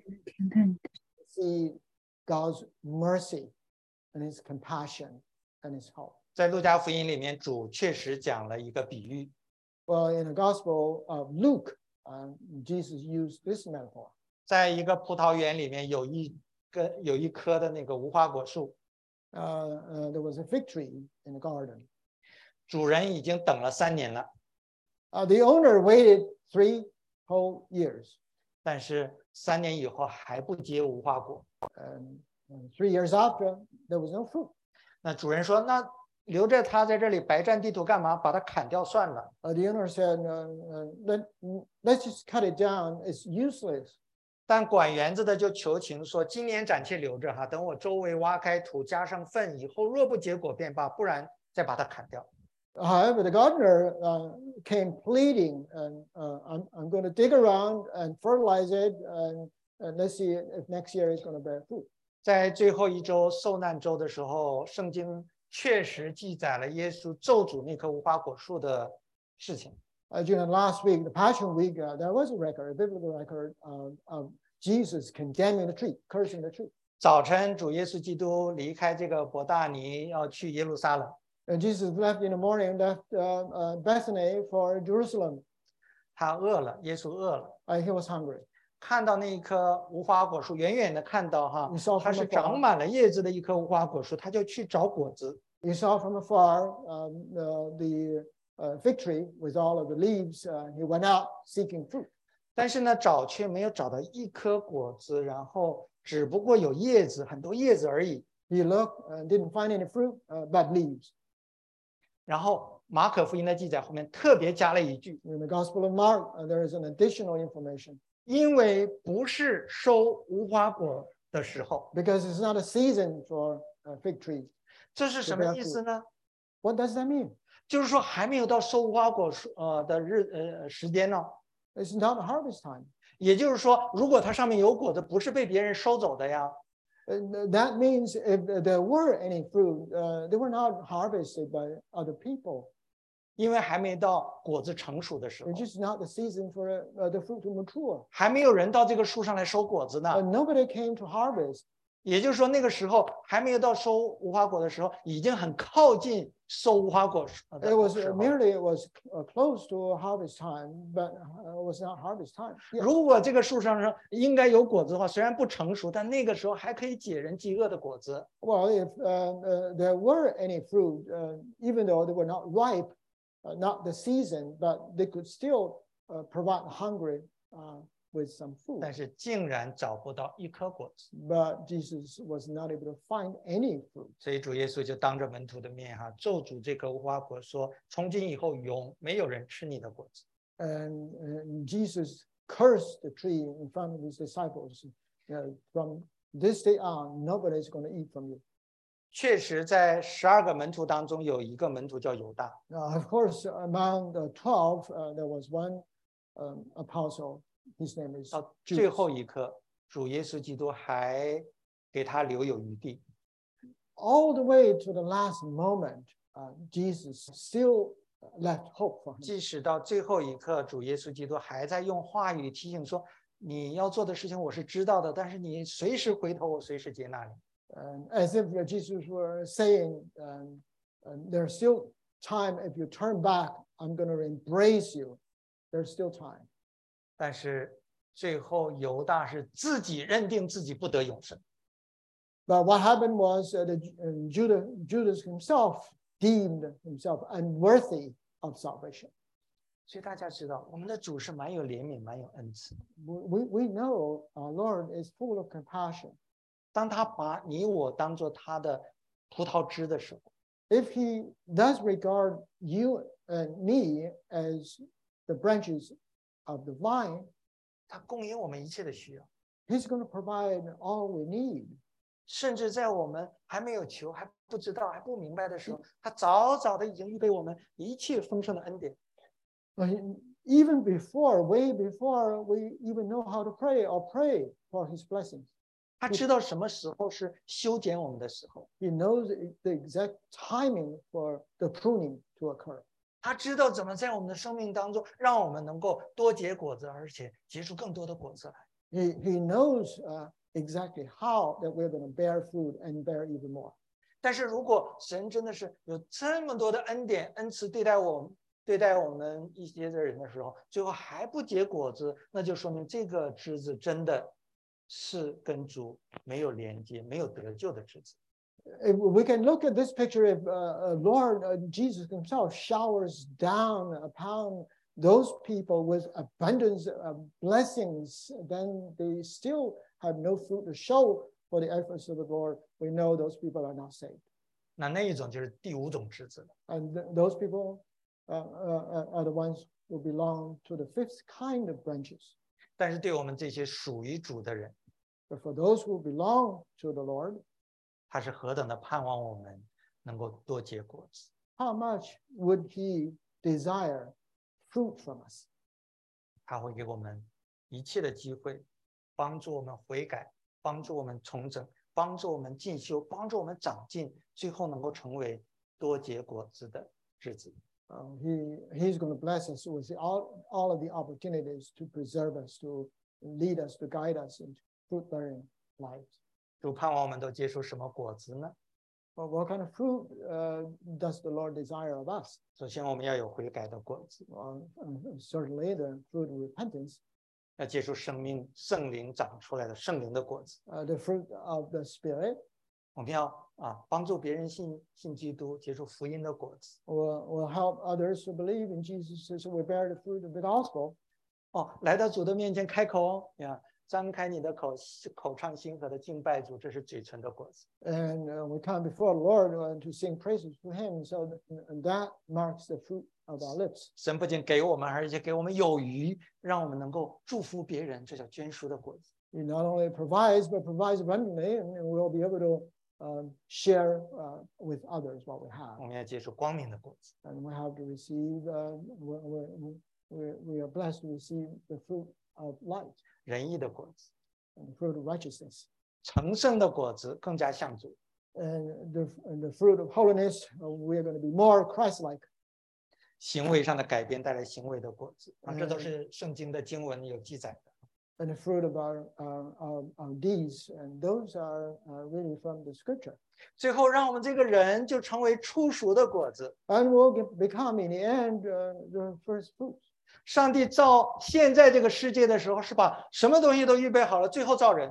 see God's mercy and his compassion and his hope. 在路加福音里面，主确实讲了一个比喻。 Well, in the Gospel of Luke, uh, Jesus used this metaphor. 在一个葡萄园里面，有一个有一棵的那个无花果树， Uh, uh, there was a fig tree in the garden. 主人已经等了三年了， Uh, the owner waited three whole years. 但是三年以后还不结无花果。 And, and three years after, there was no fruit. 那主人说：“那留着它在这里白占地土干嘛？把它砍掉算了。” Uh, the owner said, uh, uh, Let, let's just cut it down. It's useless. 但管园子的就求情说：“今年暂且留着哈，等我周围挖开土，加上粪，以后若不结果便罢，不然再把它砍掉。” However, the gardener uh, came pleading, and uh, I'm, I'm going to dig around and fertilize it, and, and let's see if next year it's going to bear fruit. 在最后一周受难周的时候，圣经确实记载了耶稣咒诅那棵无花果树的事情。 Uh, during last week, the Passion Week, uh, there was a record, a biblical record uh, of Jesus condemning the tree, cursing the tree. 早晨，主耶稣基督离开这个伯大尼，要去耶路撒冷。 And Jesus left in the morning, left uh, uh, Bethany for Jerusalem. 他饿了，耶稣饿了， Uh, he was hungry. 看到那一棵无花果树，远远的看到哈 You saw， 它 from 是 afar. 长满了叶子的一棵无花果树，他就去找果子。 He saw from afar um, uh, the uh, fig tree with all of the leaves. Uh, he went out seeking fruit. 但是呢，找却没有找到一颗果子，然后只不过有叶子，很多叶子而已。 He looked and didn't find any fruit, uh, but leaves. 然后马可福音的记载后面特别加了一句， In the Gospel of Mark, uh, there is an additional information 因为不是收无花果的时候。 because it's not a season for uh, fig trees. 这是什么意思呢？ What does that mean? 就是说还没有到收无花果树呃的日呃时间呢。 It's not harvest time. 也就是说，如果它上面有果子，不是被别人收走的呀。 Uh, that means if there were any fruit, uh, they were not harvested by other people. 因为还没到果子成熟的时候， It's just not the season for uh, the fruit to mature. 还没有人到这个树上来收果子呢。 Uh, nobody came to harvest. 也就是说，那个时候还没有到收无花果的时候，已经很靠近收无花果的 It was 时 uh, 候。 merely it was uh, close to harvest time, but uh, it was not harvest time. Yeah. 如果这个树上上应该有果子的话，虽然不成熟，但那个时候还可以解人饥饿的果子。 Well, if uh, uh, there were any fruit, uh, even though they were not ripe, uh, not the season, but they could still uh, provide the hungry uh, with some food. 但是竟然找不到一颗果子， But Jesus was not able to find any fruit. 所以主耶稣就当着门徒的面哈，咒诅这棵无花果说：从今以后永没有人吃你的果子。 And, and Jesus cursed the tree in front of his disciples. You know, from this day on, nobody is going to eat from you. 确实，在十二个门徒当中，有一个门徒叫犹大。 Now, of course, among the twelve, uh, there was one um, apostle. His name is 到最 Judas. 后一刻，主耶稣基督还给他留有余地。 All the way to the last moment, uh, Jesus still left hope for him. 即使到最后一刻，主耶稣基督还在用话语提醒说：“你要做的事情我是知道的，但是你随时回头，我随时接纳你。” And as if Jesus were saying, um, um, there's still time. If you turn back, I'm going to embrace you. There's still time. 但是最后犹大是自己认定自己不得永生。 But what happened was uh, that uh, Judah, Judas himself deemed himself unworthy of salvation. 所以大家知道，我们的主是蛮有怜悯、蛮有恩慈。 We, we know our Lord is full of compassion. 当他把你我当做他的葡萄枝的时候， If he does regard you and me as the branches of the vine, 他供应我们一切的需要， he's going to provide all we need. 甚至在我们还没有求、还不知道、还不明白的时候，他早早的已经预备我们一切丰盛的恩典。 But he- even before, way before we even know how to pray or pray for his blessings, 他知道什么时候是修剪我们的时候， he knows the the exact timing for the pruning to occur. 他知道怎么在我们的生命当中，让我们能够多结果子，而且结出更多的果子来。 He, he knows uh, exactly how that we're going to bear fruit and bear even more. 但是如果神真的是有这么多的恩典、恩慈对待我们、对待我们一些的人的时候，最后还不结果子，那就说明这个枝子真的是跟主没有连接、没有得救的枝子。 If we can look at this picture, if uh, uh, Lord uh, Jesus himself showers down upon those people with abundance of blessings, then they still have no fruit to show for the efforts of the Lord. We know those people are not saved. 那那一种就是第五种枝子了。 And th- those people uh, uh, are the ones who belong to the fifth kind of branches. 但是对我们这些属于主的人， But for those who belong to the Lord, 他是何等的盼望我们能够多结果子。 how much would he desire fruit from us? 他会给我们一切的机会，帮助我们悔改，帮助我们重整，帮助我们进修，帮助我们长进，最后能够成为多结果子的枝子。 Uh, he he's going to bless us with all, all of the opportunities to preserve us, to lead us, to guide us into fruit-bearing lives. 主盼望我们都结出什么果子呢？ Well, what kind of fruit uh, does the Lord desire of us? 首先，我们要有悔改的果子， Well, uh, certainly the fruit of repentance, 要结出生命圣灵长出来的圣灵的果子。 uh, the fruit of the Spirit. 我们要啊帮助别人信信基督，结出福音的果子。 Will will help others to believe in Jesus, so we bear the fruit of the gospel. 哦，来到主的面前开口哦呀，张开你的口，口唱心和的敬拜主，这是嘴唇的果子。 And uh, we come before the Lord uh, to sing praises to Him, so that, and that marks the fruit of our lips. 神不仅给我们，而且给我们有余，让我们能够祝福别人，这叫捐书的果子。 He not only provides, but provides abundantly, and we'll be able to um, share uh, with others what we have. 我们要结出光明的果子。 And we have to receive, uh, we, we, we, we are blessed to receive the fruit of light 仁义的果子， and the fruit of righteousness. 成圣的果子更加像主。 And the, and the fruit of holiness, uh, we are going to be more Christ-like. 行为上的改变带来行为的果子啊，这都是圣经的经文有记载的。 And the fruit of our, our, our, our deeds, and those are uh, really from the scripture. 最后，让我们这个人就成为初熟的果子。 And we'll get, become, in the end, uh, the first fruits. 上帝造现在这个世界的时候，是把什么东西都预备好了，最后造人。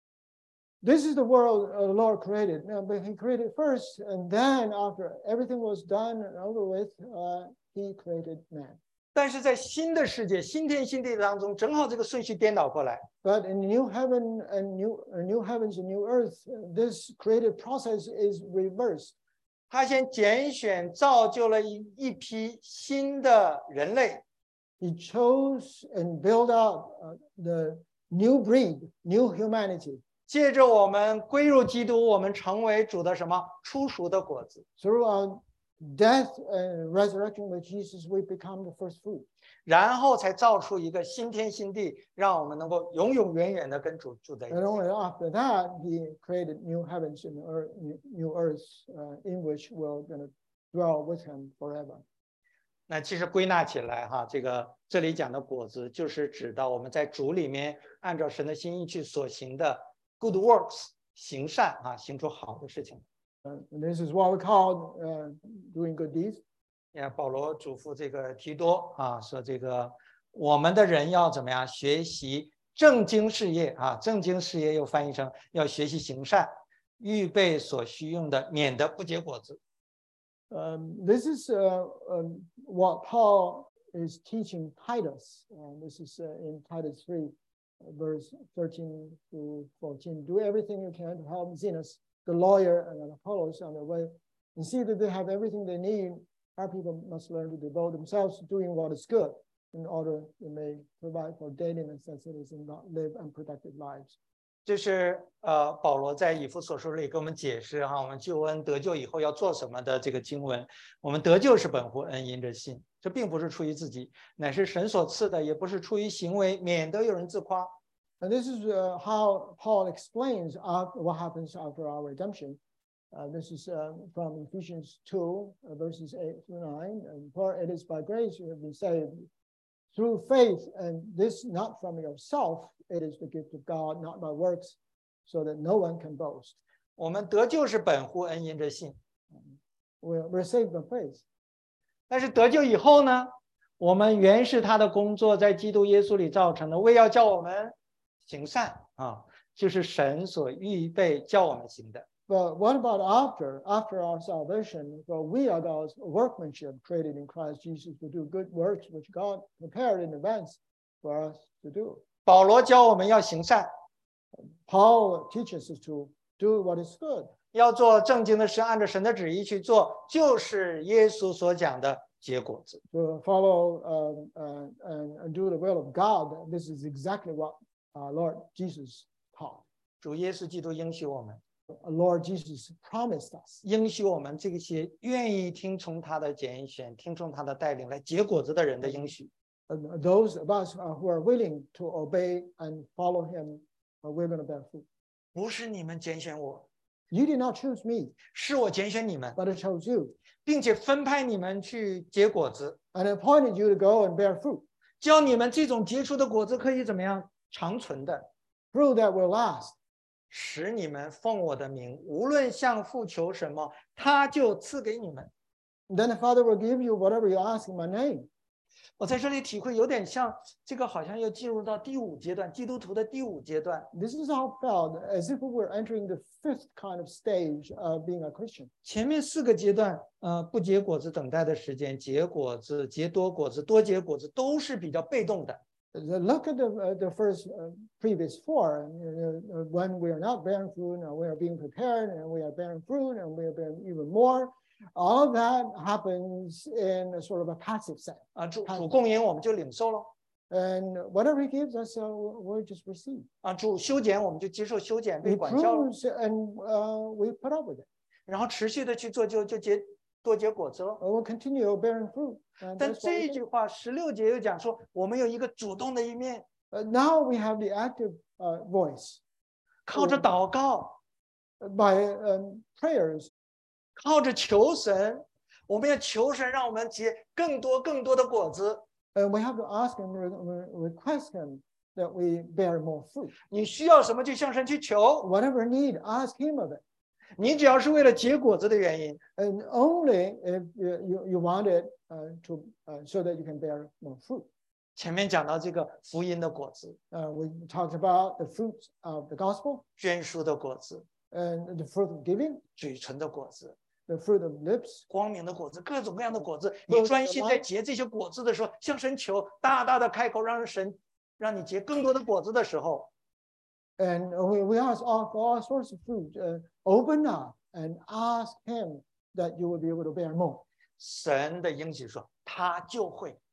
This is the world uh, the Lord created. Now, but He created first, and then after everything was done and over with, uh, He created man. 但是在新的世界、新天新地当中，正好这个顺序颠倒过来。 But in new heaven and new, uh, new heavens and new earth, uh, this creative process is reversed. 他先拣选造就了一一批新的人类， He chose and built up uh, the new breed, new humanity. 借着我们归入基督，我们成为主的什么初熟的果子。 Through our death and resurrection with Jesus, we become the first fruit. 然后才造出一个新天新地，让我们能够永永远远的跟主住在一起。 And only after that, he created new heavens and earth, new earth uh, in which we're going to dwell with him forever. 那其实归纳起来哈，这个这里讲的果子，就是指到我们在主里面按照神的心意去所行的 good works， 行善啊，行出好的事情。 Uh, and this is what we call uh, doing good deeds. 呀，保罗嘱咐这个提多啊，说这个我们的人要怎么样学习正经事业啊？正经事业又翻译成要学习行善，预备所需用的，免得不结果子。 Um, this is uh, um, what Paul is teaching Titus. Uh, this is uh, in Titus three, uh, verse thirteen to fourteen. Do everything you can to help Zenos, the lawyer, and Apollos on their way, and see that they have everything they need. Our people must learn to devote themselves to doing what is good, in order they may provide for daily necessities and not live unproductive lives. 这是呃保罗在以弗所书里给我们解释哈，我们救恩得救以后要做什么的这个经文。我们得救是本乎恩，因着信，这并不是出于自己，乃是神所赐的，也不是出于行为，免得有人自夸。 And this is uh, how Paul explains after, what happens after our redemption. Uh, this is uh, from Ephesians two, uh, verses eight through nine. And for it is by grace you have been saved through faith, and this not from yourself. It is the gift of God, not by works, so that no one can boast. 我们得救是本乎恩，因着信。 We're, we're saved by faith. 但是得救以后呢，我们原是他的工作，在基督耶稣里造成的，为要叫我们行善啊，就是神所预备叫我们行的。 But what about after, after our salvation? For we are God's workmanship, created in Christ Jesus to do good works, which God prepared in advance for us to do. 保罗教我们要行善， Paul teaches us to do what is good. 要做正经的事，按照神的旨意去做，就是耶稣所讲的结果子。 To follow uh, uh, and, and do the will of God. This is exactly what our Lord Jesus taught. 主耶稣基督应许我们， Our Lord Jesus promised us. 应许我们这些愿意听从他的拣选、听从他的带领来结果子的人的应许。 And those of us uh, who are willing to obey and follow him, uh, we're going to bear fruit. 不是你们拣选我， You did not choose me, 是我拣选你们， but I chose you 并且分派你们去结果子， and appointed you to go and bear fruit, 教你们这种结出的果子可以怎么样长存的， fruit that will last. 使你们奉我的名，无论向父求什么，他就赐给你们。 Then the Father will give you whatever you ask in my name. 我在这里体会有点像这个，好像又进入到第五阶段，基督徒的第五阶段。 This is how it felt, as if we were entering the fifth kind of stage of being a Christian. 前面四个阶段，呃，不结果子等待的时间，结果子、结多果子、多结果子，都是比较被动的。 Look at the, uh, the first uh, previous four. Uh, when we are not bearing fruit, and we are being prepared, and we are bearing fruit, and we are bearing even more. All of that happens in a sort of a passive sense. 啊，主主供应我们就领受了， And whatever he gives us, uh, we just receive. 啊，主修剪我们就接受修剪， He 被管教了， proves, and uh, we put up with it. 然后持续的去做就，就结多结果子了。 We'll continue bearing fruit. And 但 that's what 这 we 一 do. 句话十六节又讲说，我们有一个主动的一面， Uh, now we have the active uh, voice 靠着祷告， by um, prayers. 靠着求神，我们要求神让我们结更多更多的果子。 And we have to ask him, re- re- request him that we bear more fruit. 你需要什么就向神去求， Whatever need, ask him of it. 你只要是为了结果子的原因， And only if you, you, you want it uh, to uh, so that you can bear more fruit. 前面讲到这个福音的果子、 Uh, we talked about the fruits of the gospel 捐书的果子、 and the fruit of giving, 嘴唇的果子、 the fruit of lips. 光明的果子，各种各样的果子。你专心在结这些果子的时候，向神求，大大的开口，让神让你结更多的果子的时候， And we, we ask all, for all sorts of fruit. Uh, open up and ask him that you will be able to bear more. 神的应许说，他就会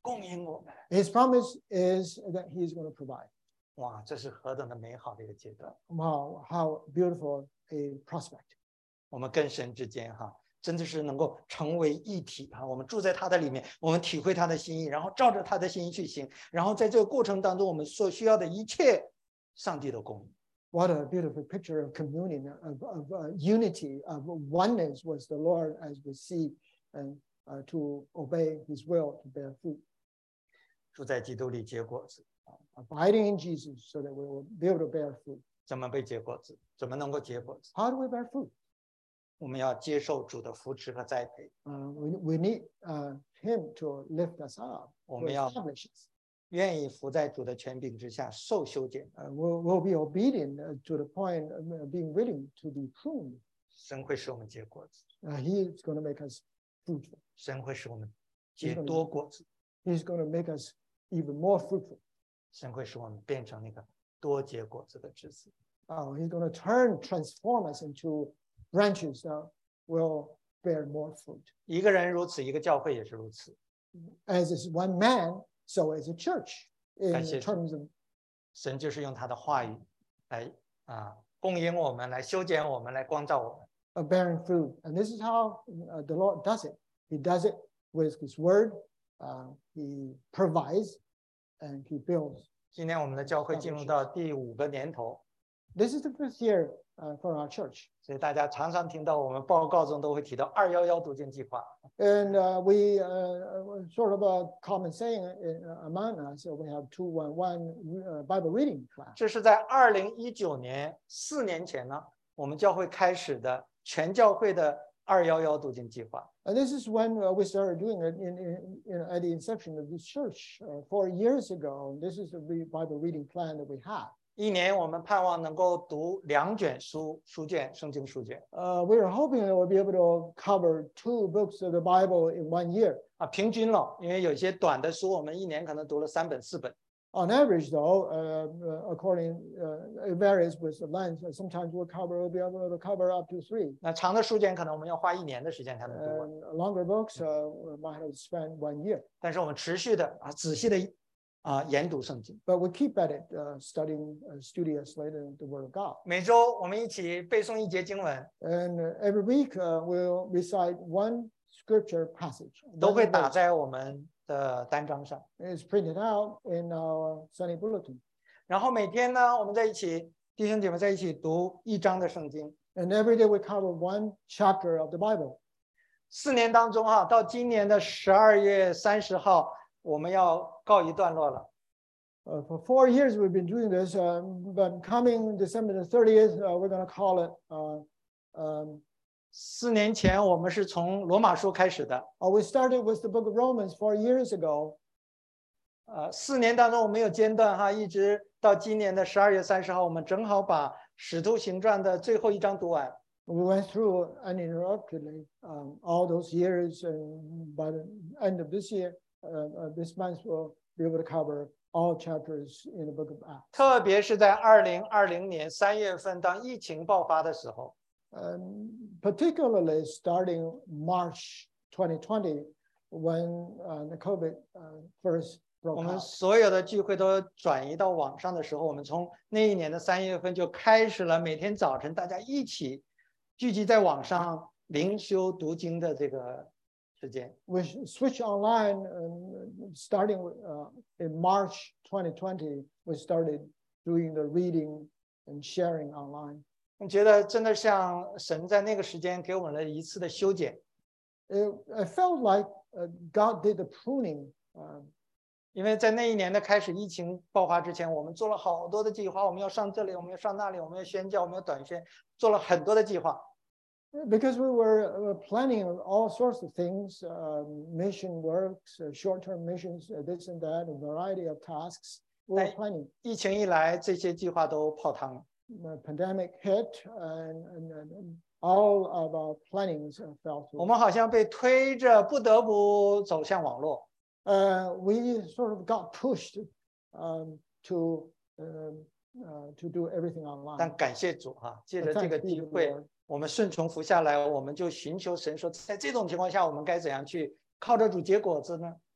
供应我们。 His promise is that He is going to provide. 哇，这是何等的美好的一个阶段！ Wow, how beautiful a prospect. 我们跟神之间哈，真的是能够成为一体哈。我们住在他的里面，我们体会他的心意，然后照着他的心意去行，然后在这个过程当中，我们所需要的一切，上帝都供应。 What a beautiful picture of communion, of, of uh, unity, of oneness was the Lord as we see and uh, to obey His will to bear fruit. 住在基督里结果子， Abiding in Jesus so that we will be able to bear fruit. 怎么被结果子？怎么能够结果子？ How do we bear fruit? 我们要接受主的扶持和栽培， Uh, we, we need uh, Him to lift us up, 我 to 们要 establish us. 愿意服在主的权柄之下，受修剪。 Uh, we'll, we'll be obedient uh, to the point of uh, being willing to be pruned. 神会使我们结果子， Uh, he is going to make us fruitful. 神会使我们结多果子， He's going to make us even more fruitful. 神会使我们变成那个多结果子的枝子。 Oh, he's going to turn, transform us into branches that will bear more fruit. 一个人如此，一个教会也是如此。 As is one man, so is a church. In 感谢主。 terms of 神就是用他的话语来啊供应我们，来修剪我们，来光照我们。 of bearing fruit, and this is how uh, the Lord does it. He does it with His word. Uh, he provides, and He builds. 今年我们的教会进入到第五个年头， This is the fifth year uh, for our church. 所以大家常常听到我们报告中都会提到二幺幺读经计划。 And uh, we uh, sort of a common saying in, uh, among us, so we have two one one uh, Bible reading class. 这是在二零一九年四年前呢，我们教会开始的全教会的二幺幺读经计划。 And this is when uh, we started doing it in, in, in, at the inception of this church uh, four years ago. This is the re- Bible reading plan that we have. 一年我们盼望能够读两卷书书卷，圣经书卷 Uh, we are hoping that we'll be able to cover two books of the Bible in one year. 啊，平均了，因为有一些短的书，我们一年可能读了三本四本。 On average, though, uh, uh, according uh, it varies with the length. Sometimes we'll cover, we'll be able to cover up to three. 那长的书卷可能我们要花一年的时间才能读完， And longer books, uh, we might have to spend one year. 但是我们持续的啊仔细的啊研读圣经。 But we keep at it, uh, studying uh, studiously the, the Word of God. 每周我们一起背诵一节经文， And uh, every week uh, we'll recite one scripture passage. 都 one 会打 verse. 在我们的单张上。 It's printed out in our Sunday bulletin. 然后每天呢，我们在一起，弟兄姐妹在一起读一章的圣经。 And every day we cover one chapter of the Bible. 四年当中哈、到今年的十二月三十号，我们要告一段落了。 Uh, for four years we've been doing this, um, but coming December the thirtieth, uh, we're going to call it. Uh, um, 四年前我们是从罗马书开始的， uh, we started with the book of Romans four years ago. 呃，四年当中我们有间断哈，一直到今年的十二月三十号，我们正好把《使徒行传》的最后一章读完。 We went through uninterruptedly um, all those years, and by the end of this year, uh, uh, this month we'll be able to cover all chapters in the book of Acts. 特别是在二零二零年三月份，当疫情爆发的时候， Um, particularly starting March twenty twenty, when uh, the COVID uh, first 我 broke 们 out. 所有的聚会都转移到网上的时候，我们从那一年的三月份就开始了每天早晨大家一起聚集在网上灵修读经的这个时间。 We switched online um, starting uh, in March twenty twenty. We started doing the reading and sharing online. 我觉得真的像神在那个时间给我们了一次的修剪， It, I felt like uh, God did the pruning. Uh, 因为在那一年的开始疫情爆发之前，我们做了好多的计划，我们要上这里，我们要上那里，我们要宣教，我们要短宣，做了很多的计划。 because we were uh, planning all sorts of things, uh, mission works, uh, short-term missions, uh, this and that, a variety of tasks. We were Right. planning. 疫情一来，这些计划都泡汤了。 The pandemic hit, and, and, and all of our plannings uh, fell 我 through. 们好像被推着，不得不走向网络。 Uh, we sort of got pushed um, to um, uh, to do everything 但 online. 感谢主哈、借 But 着这 thanks 个 be 机 to the 会， Lord. 我们顺从服下来，我们就寻求神说，在这种情况下，我们该怎样去靠着主结果子呢？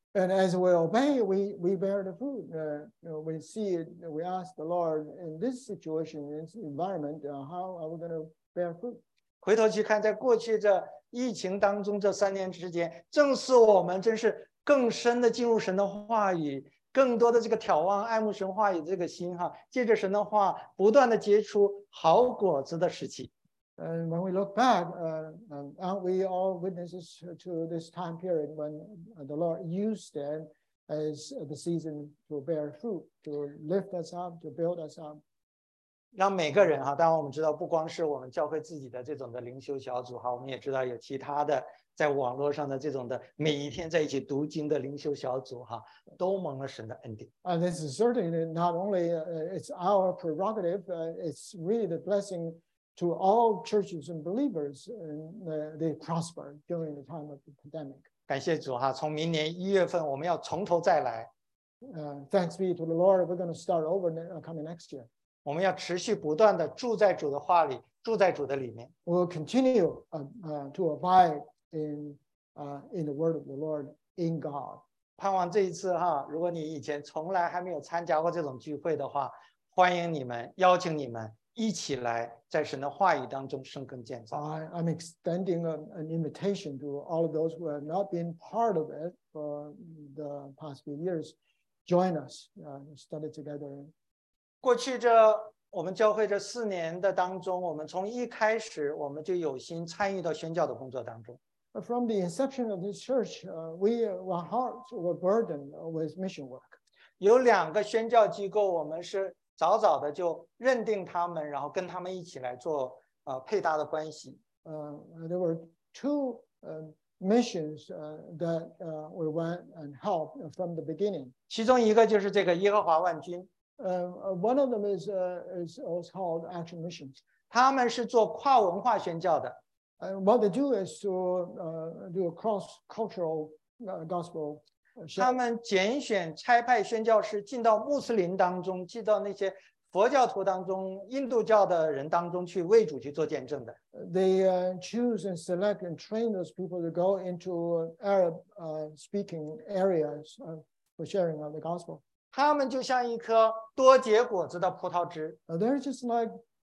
And as we obey, we, we bear the fruit. Uh, you know, we see it, we ask the Lord in this situation, in this environment, uh, how are we going to bear fruit? 回头去看，在过去这疫情当中这三年之间，正是我们真是更深的进入神的话语，更多的这个眺望、爱慕神话语的这个心哈，借着神的话，不断的结出好果子的时期。 And when we look back, uh, um, aren't we all witnesses to this time period when the Lord used it as the season to bear fruit, to lift us up, to build us up? 让每个人哈，当然我们知道，不光是我们教会自己的这种的灵修小组哈，我们也知道有其他的在网络上的这种的每一天在一起读经的灵修小组哈，都蒙了神的恩典。 And this is certainly not only uh, it's our prerogative, uh, it's really the blessing to all churches and believers, and uh, they prosper during the time of the pandemic. 感谢主哈，从明年一月份我们要从头再来。 Uh, thanks be to the Lord, we're going to start over uh, coming next year. 我们要持续不断的住在主的话里，住在主的里面。 We'll continue uh, uh, to abide in uh, in the word of the Lord, in God. 盼望这一次哈，如果你以前从来还没有参加过这种聚会的话，欢迎你们，邀请你们一起来在神的话语当中生根建造。 I, I'm extending a, an invitation to all of those who have not been part of it for the past few years. Join us, uh, study together. 过去这我们教会这四年的当中，我们从一开始我们就有心参与到宣教的工作当中。 From the inception of this church, uh, we our hearts were burdened with mission work. 有两个宣教机构，我们是早早的就认定他们，然后跟他们一起来做呃配搭的关系。 Uh, there were two uh, missions uh, that uh, we went and helped from the beginning. 其中一个就是这个耶和华万军。 Uh, one of them is uh, is also called Action Missions. 他们是做跨文化宣教的。 And what they do is to uh, do a cross-cultural uh, gospel. 他们拣选差派宣教师进到穆斯林当中，进到那些佛教徒当中、印度教的人当中去为主去做见证的。 They uh, choose and select and train those people to go into Arab-speaking uh, areas uh, for sharing of the gospel. 他们就像一颗多结果子的葡萄枝。 Uh, they're just like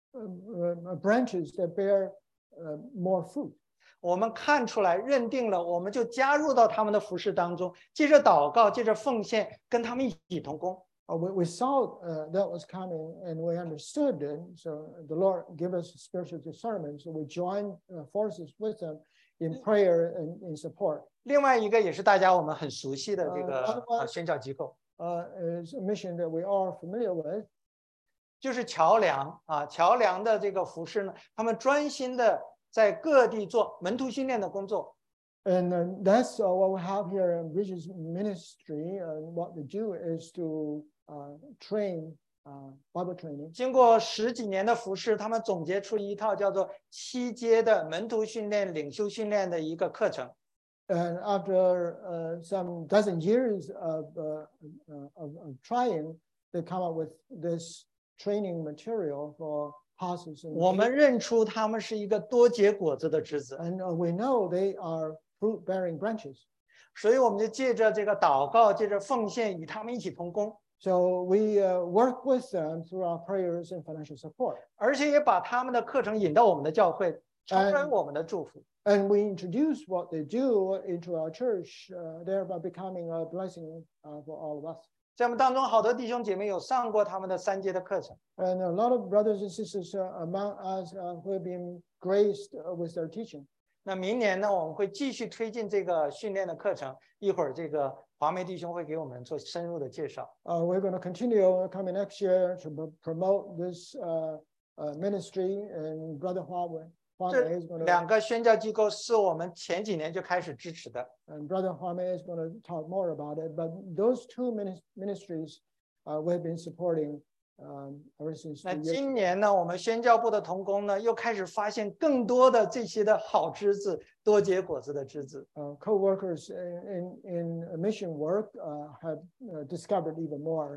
uh, uh, branches that bear uh, more fruit. 我们看出来，认定了，我们就加入到他们的服事当中，借着祷告，借着奉献，跟他们一起同工。 Uh, we, we saw uh, that was coming, and we understood it. So the Lord gave us spiritual discernment. So we joined uh, forces with them in prayer and in support. 另外一个也是大家我们很熟悉的这个 Uh, otherwise- 呃宣教机构， Uh, is a mission that we are familiar with. 就是桥梁啊，桥梁的这个服事呢，他们专心的在各地做门徒训练的工作。 And uh, that's uh, what we have here in Bridges Ministry. And what we do is to uh, train uh, Bible training. 经过十几年的服事，他们总结出一套叫做七阶的门徒训练、领袖训练的一个课程。 And after uh, some dozen years of, uh, uh, of, of trying, they come up with this training material for pastors. And 我们认出他们是一个多结果子的枝子， And uh, we know they are fruit-bearing branches. 所以我们就借着这个祷告，借着奉献，与他们一起同工， So we uh, work with them through our prayers and financial support. 而且也把他们的课程引到我们的教会，成为嗯我们的祝福。 And we introduce what they do into our church, uh, thereby becoming a blessing uh, for all of us. 在我们当中，好多弟兄姐妹有上过他们的三阶的课程。 And a lot of brothers and sisters uh, among us uh, who have been graced uh, with their teaching. 那明年呢，我们会继续推进这个训练的课程。一会儿这个华梅弟兄会给我们做深入的介绍。 Uh, we're going to continue coming next year to pro- promote this uh, uh, ministry, and Brother Huawei, 这 Huawei is going to 两个宣教机构是我们前几年就开始支持的。 and Brother Huawei is going to talk more about it. But those two minis- ministries uh, we've been supporting um, ever since 那 two years. 今年呢，我们宣教部的同工呢，又开始发现更多的这些的好枝子，多结果子的枝子。 Uh, co-workers in, in, in mission work uh, have uh, discovered even more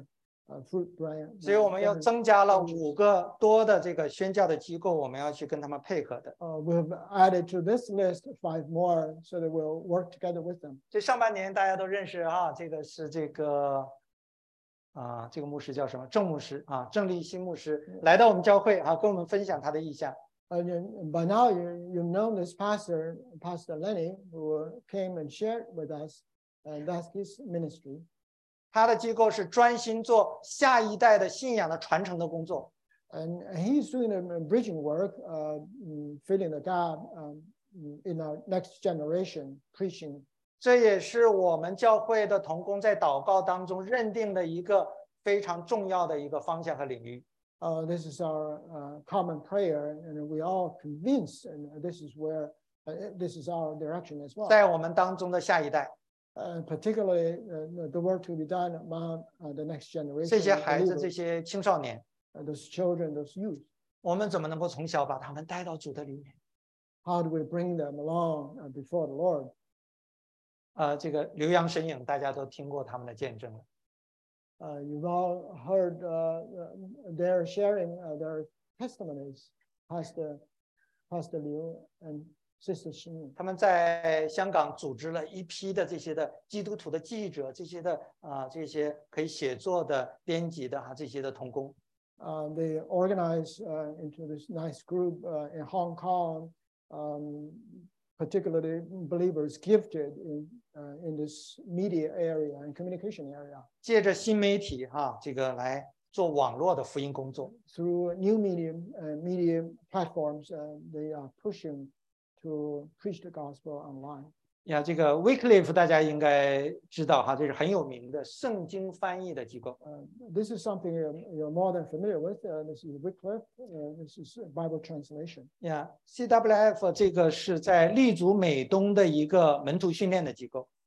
uh, fruit bearing. 所以我们又增加了五个多的这个宣教的机构，我们要去跟他们配合的。 Uh, we've added to this list five more, so that we'll work together with them. 这上半年大家都认识啊，这个是这个啊，这个牧师叫什么？郑牧师啊，郑立新牧师来到我们教会啊，跟我们分享他的意向。 Uh, by now, you, you've known this pastor, Pastor Lenny, who came and shared with us, and that's his ministry. 他的机构是专心做下一代的信仰的传承的工作。 And he's doing a bridging work, uh, filling the gap um, in our next generation, preaching. 这也是我们教会的同工在祷告当中认定的一个非常重要的一个方向和领域。 Uh, this is our uh, common prayer, and we all convinced, and this is where uh, this is our direction as well. 在我们当中的下一代。 Uh, particularly uh, the work to be done among uh, the next generation. 这些孩子，这些青少年。 Uh, those children, those youth. 我们怎么能够从小把他们带到主的里面 ？How do we bring them along uh, before the Lord? 呃，这个刘洋神影大家都听过他们的见证了。 Uh, you've all heard uh, their sharing uh, their testimonies, Pastor Pastor Liu and Sister Xin. 他们在香港组织了一批的这些的基督徒的记者，这些的啊、呃，这些可以写作的、编辑的哈、啊，这些的同工。 Uh, they organized uh, into this nice group uh, in Hong Kong, um, particularly believers gifted in uh, in this media area and communication area. 借着新媒体哈、啊，这个来做网络的福音工作。 Through new medium uh, media platforms, uh, they are pushing to preach the gospel online. 呀，这个 Wycliffe 大家应该知道哈，这是很有名的圣经翻译的机构。 Uh, this is something you're, you're more than familiar with. Uh, this is Wycliffe. Uh, this is Bible translation. 呀 ，C W F 这个是在立足美东的一个门徒训练的机构。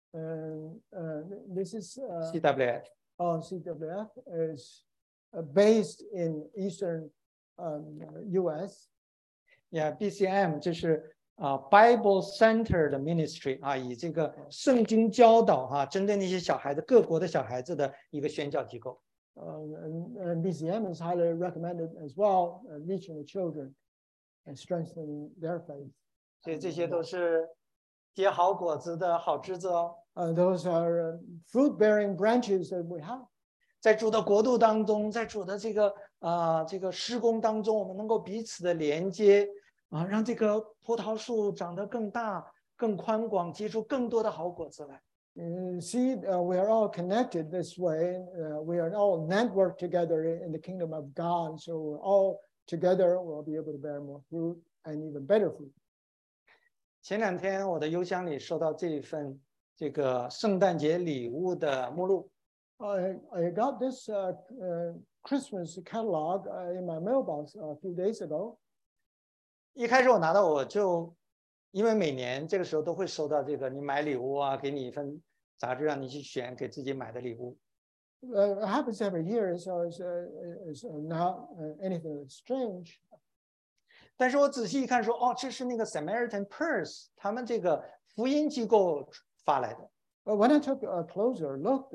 And uh, this is uh, C W F. Oh, C W F is uh, based in Eastern um, U S. 呀 ，B C M 这是。啊 ，Bible Center 的 Ministry 啊，以这个圣经教导哈、啊，针对那些小孩子，各国的小孩子的一个宣教机构。 Um, and, and B C M is highly recommended as well, uh, reaching the children and strengthening their faith. 所以这些都是结好果子的好枝子哦。 Uh, those are uh, fruit-bearing branches that we have. 在主的国度当中，在主的这个啊、呃、这个施工当中，我们能够彼此的连接。啊，让这个葡萄树长得更大、更宽广，结出更多的好果子来。 You see, uh, we are all connected this way. Uh, we are all networked together in the kingdom of God. So all together we'll be able to bear more fruit and even better fruit. 前两天我的邮箱里收到这一份这个圣诞节礼物的目录。 I I got this uh, uh, Christmas catalog uh, in my mailbox a few days ago. 一开始我拿到我就，因为每年这个时候都会收到这个，你买礼物啊，给你一份杂志让你去选给自己买的礼物。 Uh, it happens every year, so it's, uh, it's not anything strange. 但是我仔细一看说，哦，这是那个 Samaritan Purse 他们这个福音机构发来的。 But when I took a closer look,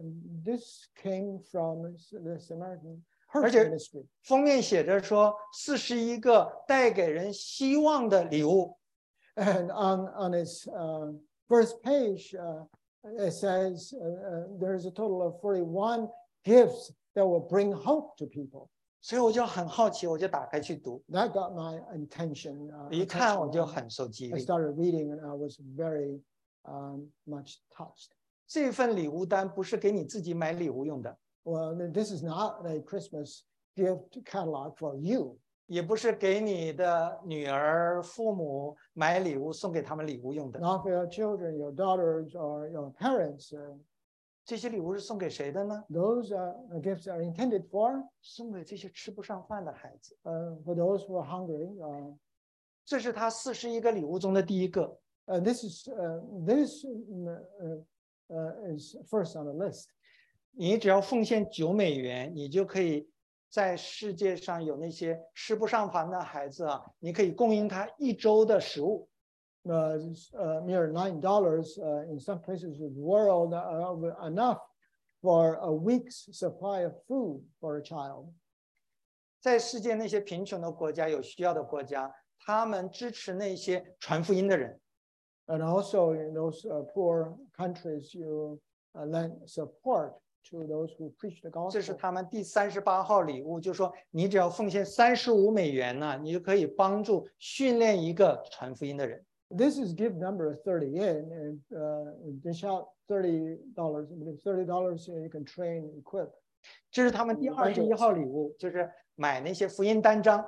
this came from the Samaritan. 而且封面写着说四十一个带给人希望的礼物。 And on on its uh, first page, uh, it says uh, uh, there's a total of forty-one gifts that will bring hope to people. 所以我就很好奇，我就打开去读。 That got my attention. Uh, 一看我就很受激励。 I started reading and I was very um, much touched. 这份礼物单不是给你自己买礼物用的。 Well, this is not a Christmas gift catalog for you. 也不是给你的女儿、父母买礼物送给他们礼物用的。 Not for your children, your daughters, or your parents. 这些礼物是送给谁的呢？ Those uh, gifts are intended for 送给这些吃不上饭的孩子。 Uh, for those who are hungry. Uh, 这是他四十一个礼物中的第一个。 Uh, this is uh, this uh, uh, is first on the list. 你只要奉献九美元，你就可以在世界上有那些吃不上饭的孩子啊，你可以供应他一周的食物。 Uh, uh, mere nine dollars uh, in some places of the world are enough for a week's supply of food for a child. 在世界那些贫穷的国家、有需要的国家，他们支持那些传福音的人。 And also in those uh, poor countries, you uh, lend support to those who preach the 这是 gospel. 他们第三十八号礼物，就是说你只要奉献三十五美元呢，你就可以帮助训练一个传福音的人。 This is gift number thirty-eight, and uh, dish out thirty dollars. Thirty dollars, you can train, equip. 这是他们第二十一号礼物，就是买那些福音单张。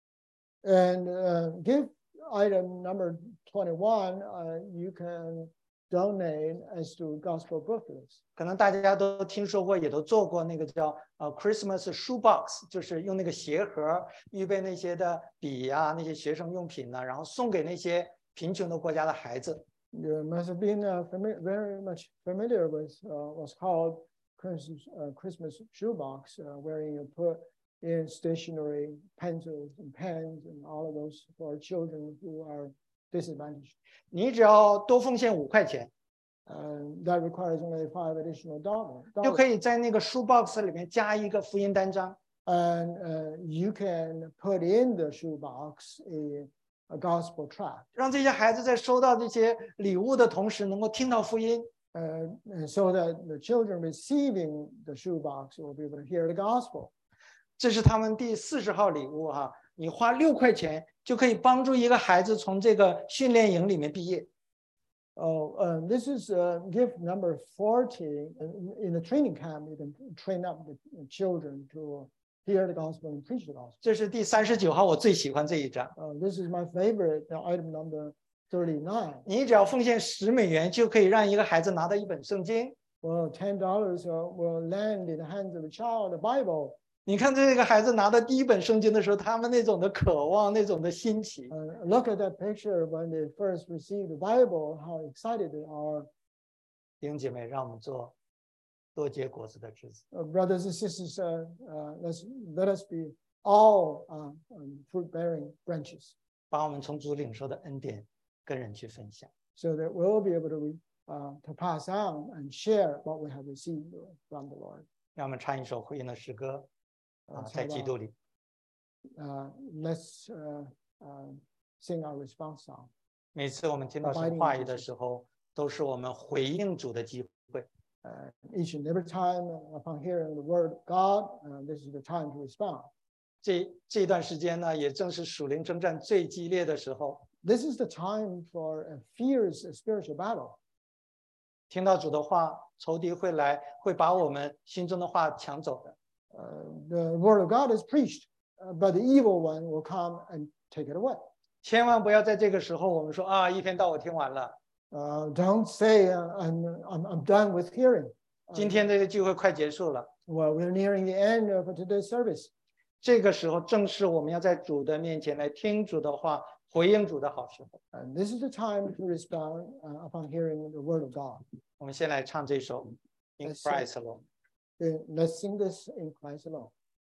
And uh, gift item number twenty-one, uh, you can donate as to gospel booklets. 可能大家都听说过，也都做过那个叫呃 Christmas shoe box， 就是用那个鞋盒预备那些的笔啊，那些学生用品呢，然后送给那些贫穷的国家的孩子。 You must have been uh, familiar, very much familiar with uh, what's called Christmas, uh, Christmas shoebox, uh, where you put in stationery, pencils and pens and all of those for children who are disadvantaged. 你只要多奉献五块钱， And that requires only five additional dollars. 就可以在那个 shoe box 里面加一个福音单张。 And uh, you can put in the shoebox a, a gospel tract. 让这些孩子在收到这些礼物的同时，能够听到福音。 Uh, and so that the children receiving the shoebox will be able to hear the gospel. 这是他们第四十号礼物哈、啊，你花六块钱就可以帮助一个孩子从这个训练营里面毕业。 Oh, uh, this is uh, gift number forty. In the training camp, you can train up the children to hear the gospel and preach the gospel. 这是第三十九号，我最喜欢这一张。 Uh, this is my favorite, uh, item number thirty-nine. 你只要奉献十美元，就可以让一个孩子拿到一本圣经。 Well, ten dollars uh, will land in the hands of a child, the Bible. 你看这个孩子拿到第一本圣经的时候，他们那种的渴望，那种的新奇。 Uh, look at that picture when they first receive the Bible, how excited they are. 弟兄姐妹，让我们做多结果子的枝子。 Uh, brothers and sisters, uh, uh, let's, let us be all uh, um, fruit-bearing branches, 把我们从主领受的恩典跟人去分享。 so that we'll be able to, uh, to pass on and share what we have received from the Lord. 让我们唱一首回应的诗歌。 啊， Uh, 在基督里。 uh, let's uh, uh, sing our response song. 每次我们听到神话语的时候，都是我们回应主的机会。 Uh, each and every time upon hearing the word of God, uh, this is the time to respond. 这这段时间呢，也正是属灵征战最激烈的时候。 This is the time for a fierce spiritual battle. 听到主的话，仇敌会来，会把我们心中的话抢走的。 Uh, the word of God is preached, uh, but the evil one will come and take it away. 千万不要在这个时候，我们说啊，一篇道我听完了， Uh, don't say uh, I'm, I'm, I'm done with hearing. 今天这个聚会快结束了。 Well, we're nearing the end of today's service. 这个时候正是我们要在主的面前来听主的话，回应主的好时候。 And this is the time to respond uh, upon hearing the word of God. 我们先来唱这首《In Let's sing. Christ Alone》。 Uh, let's sing this in Christ alone.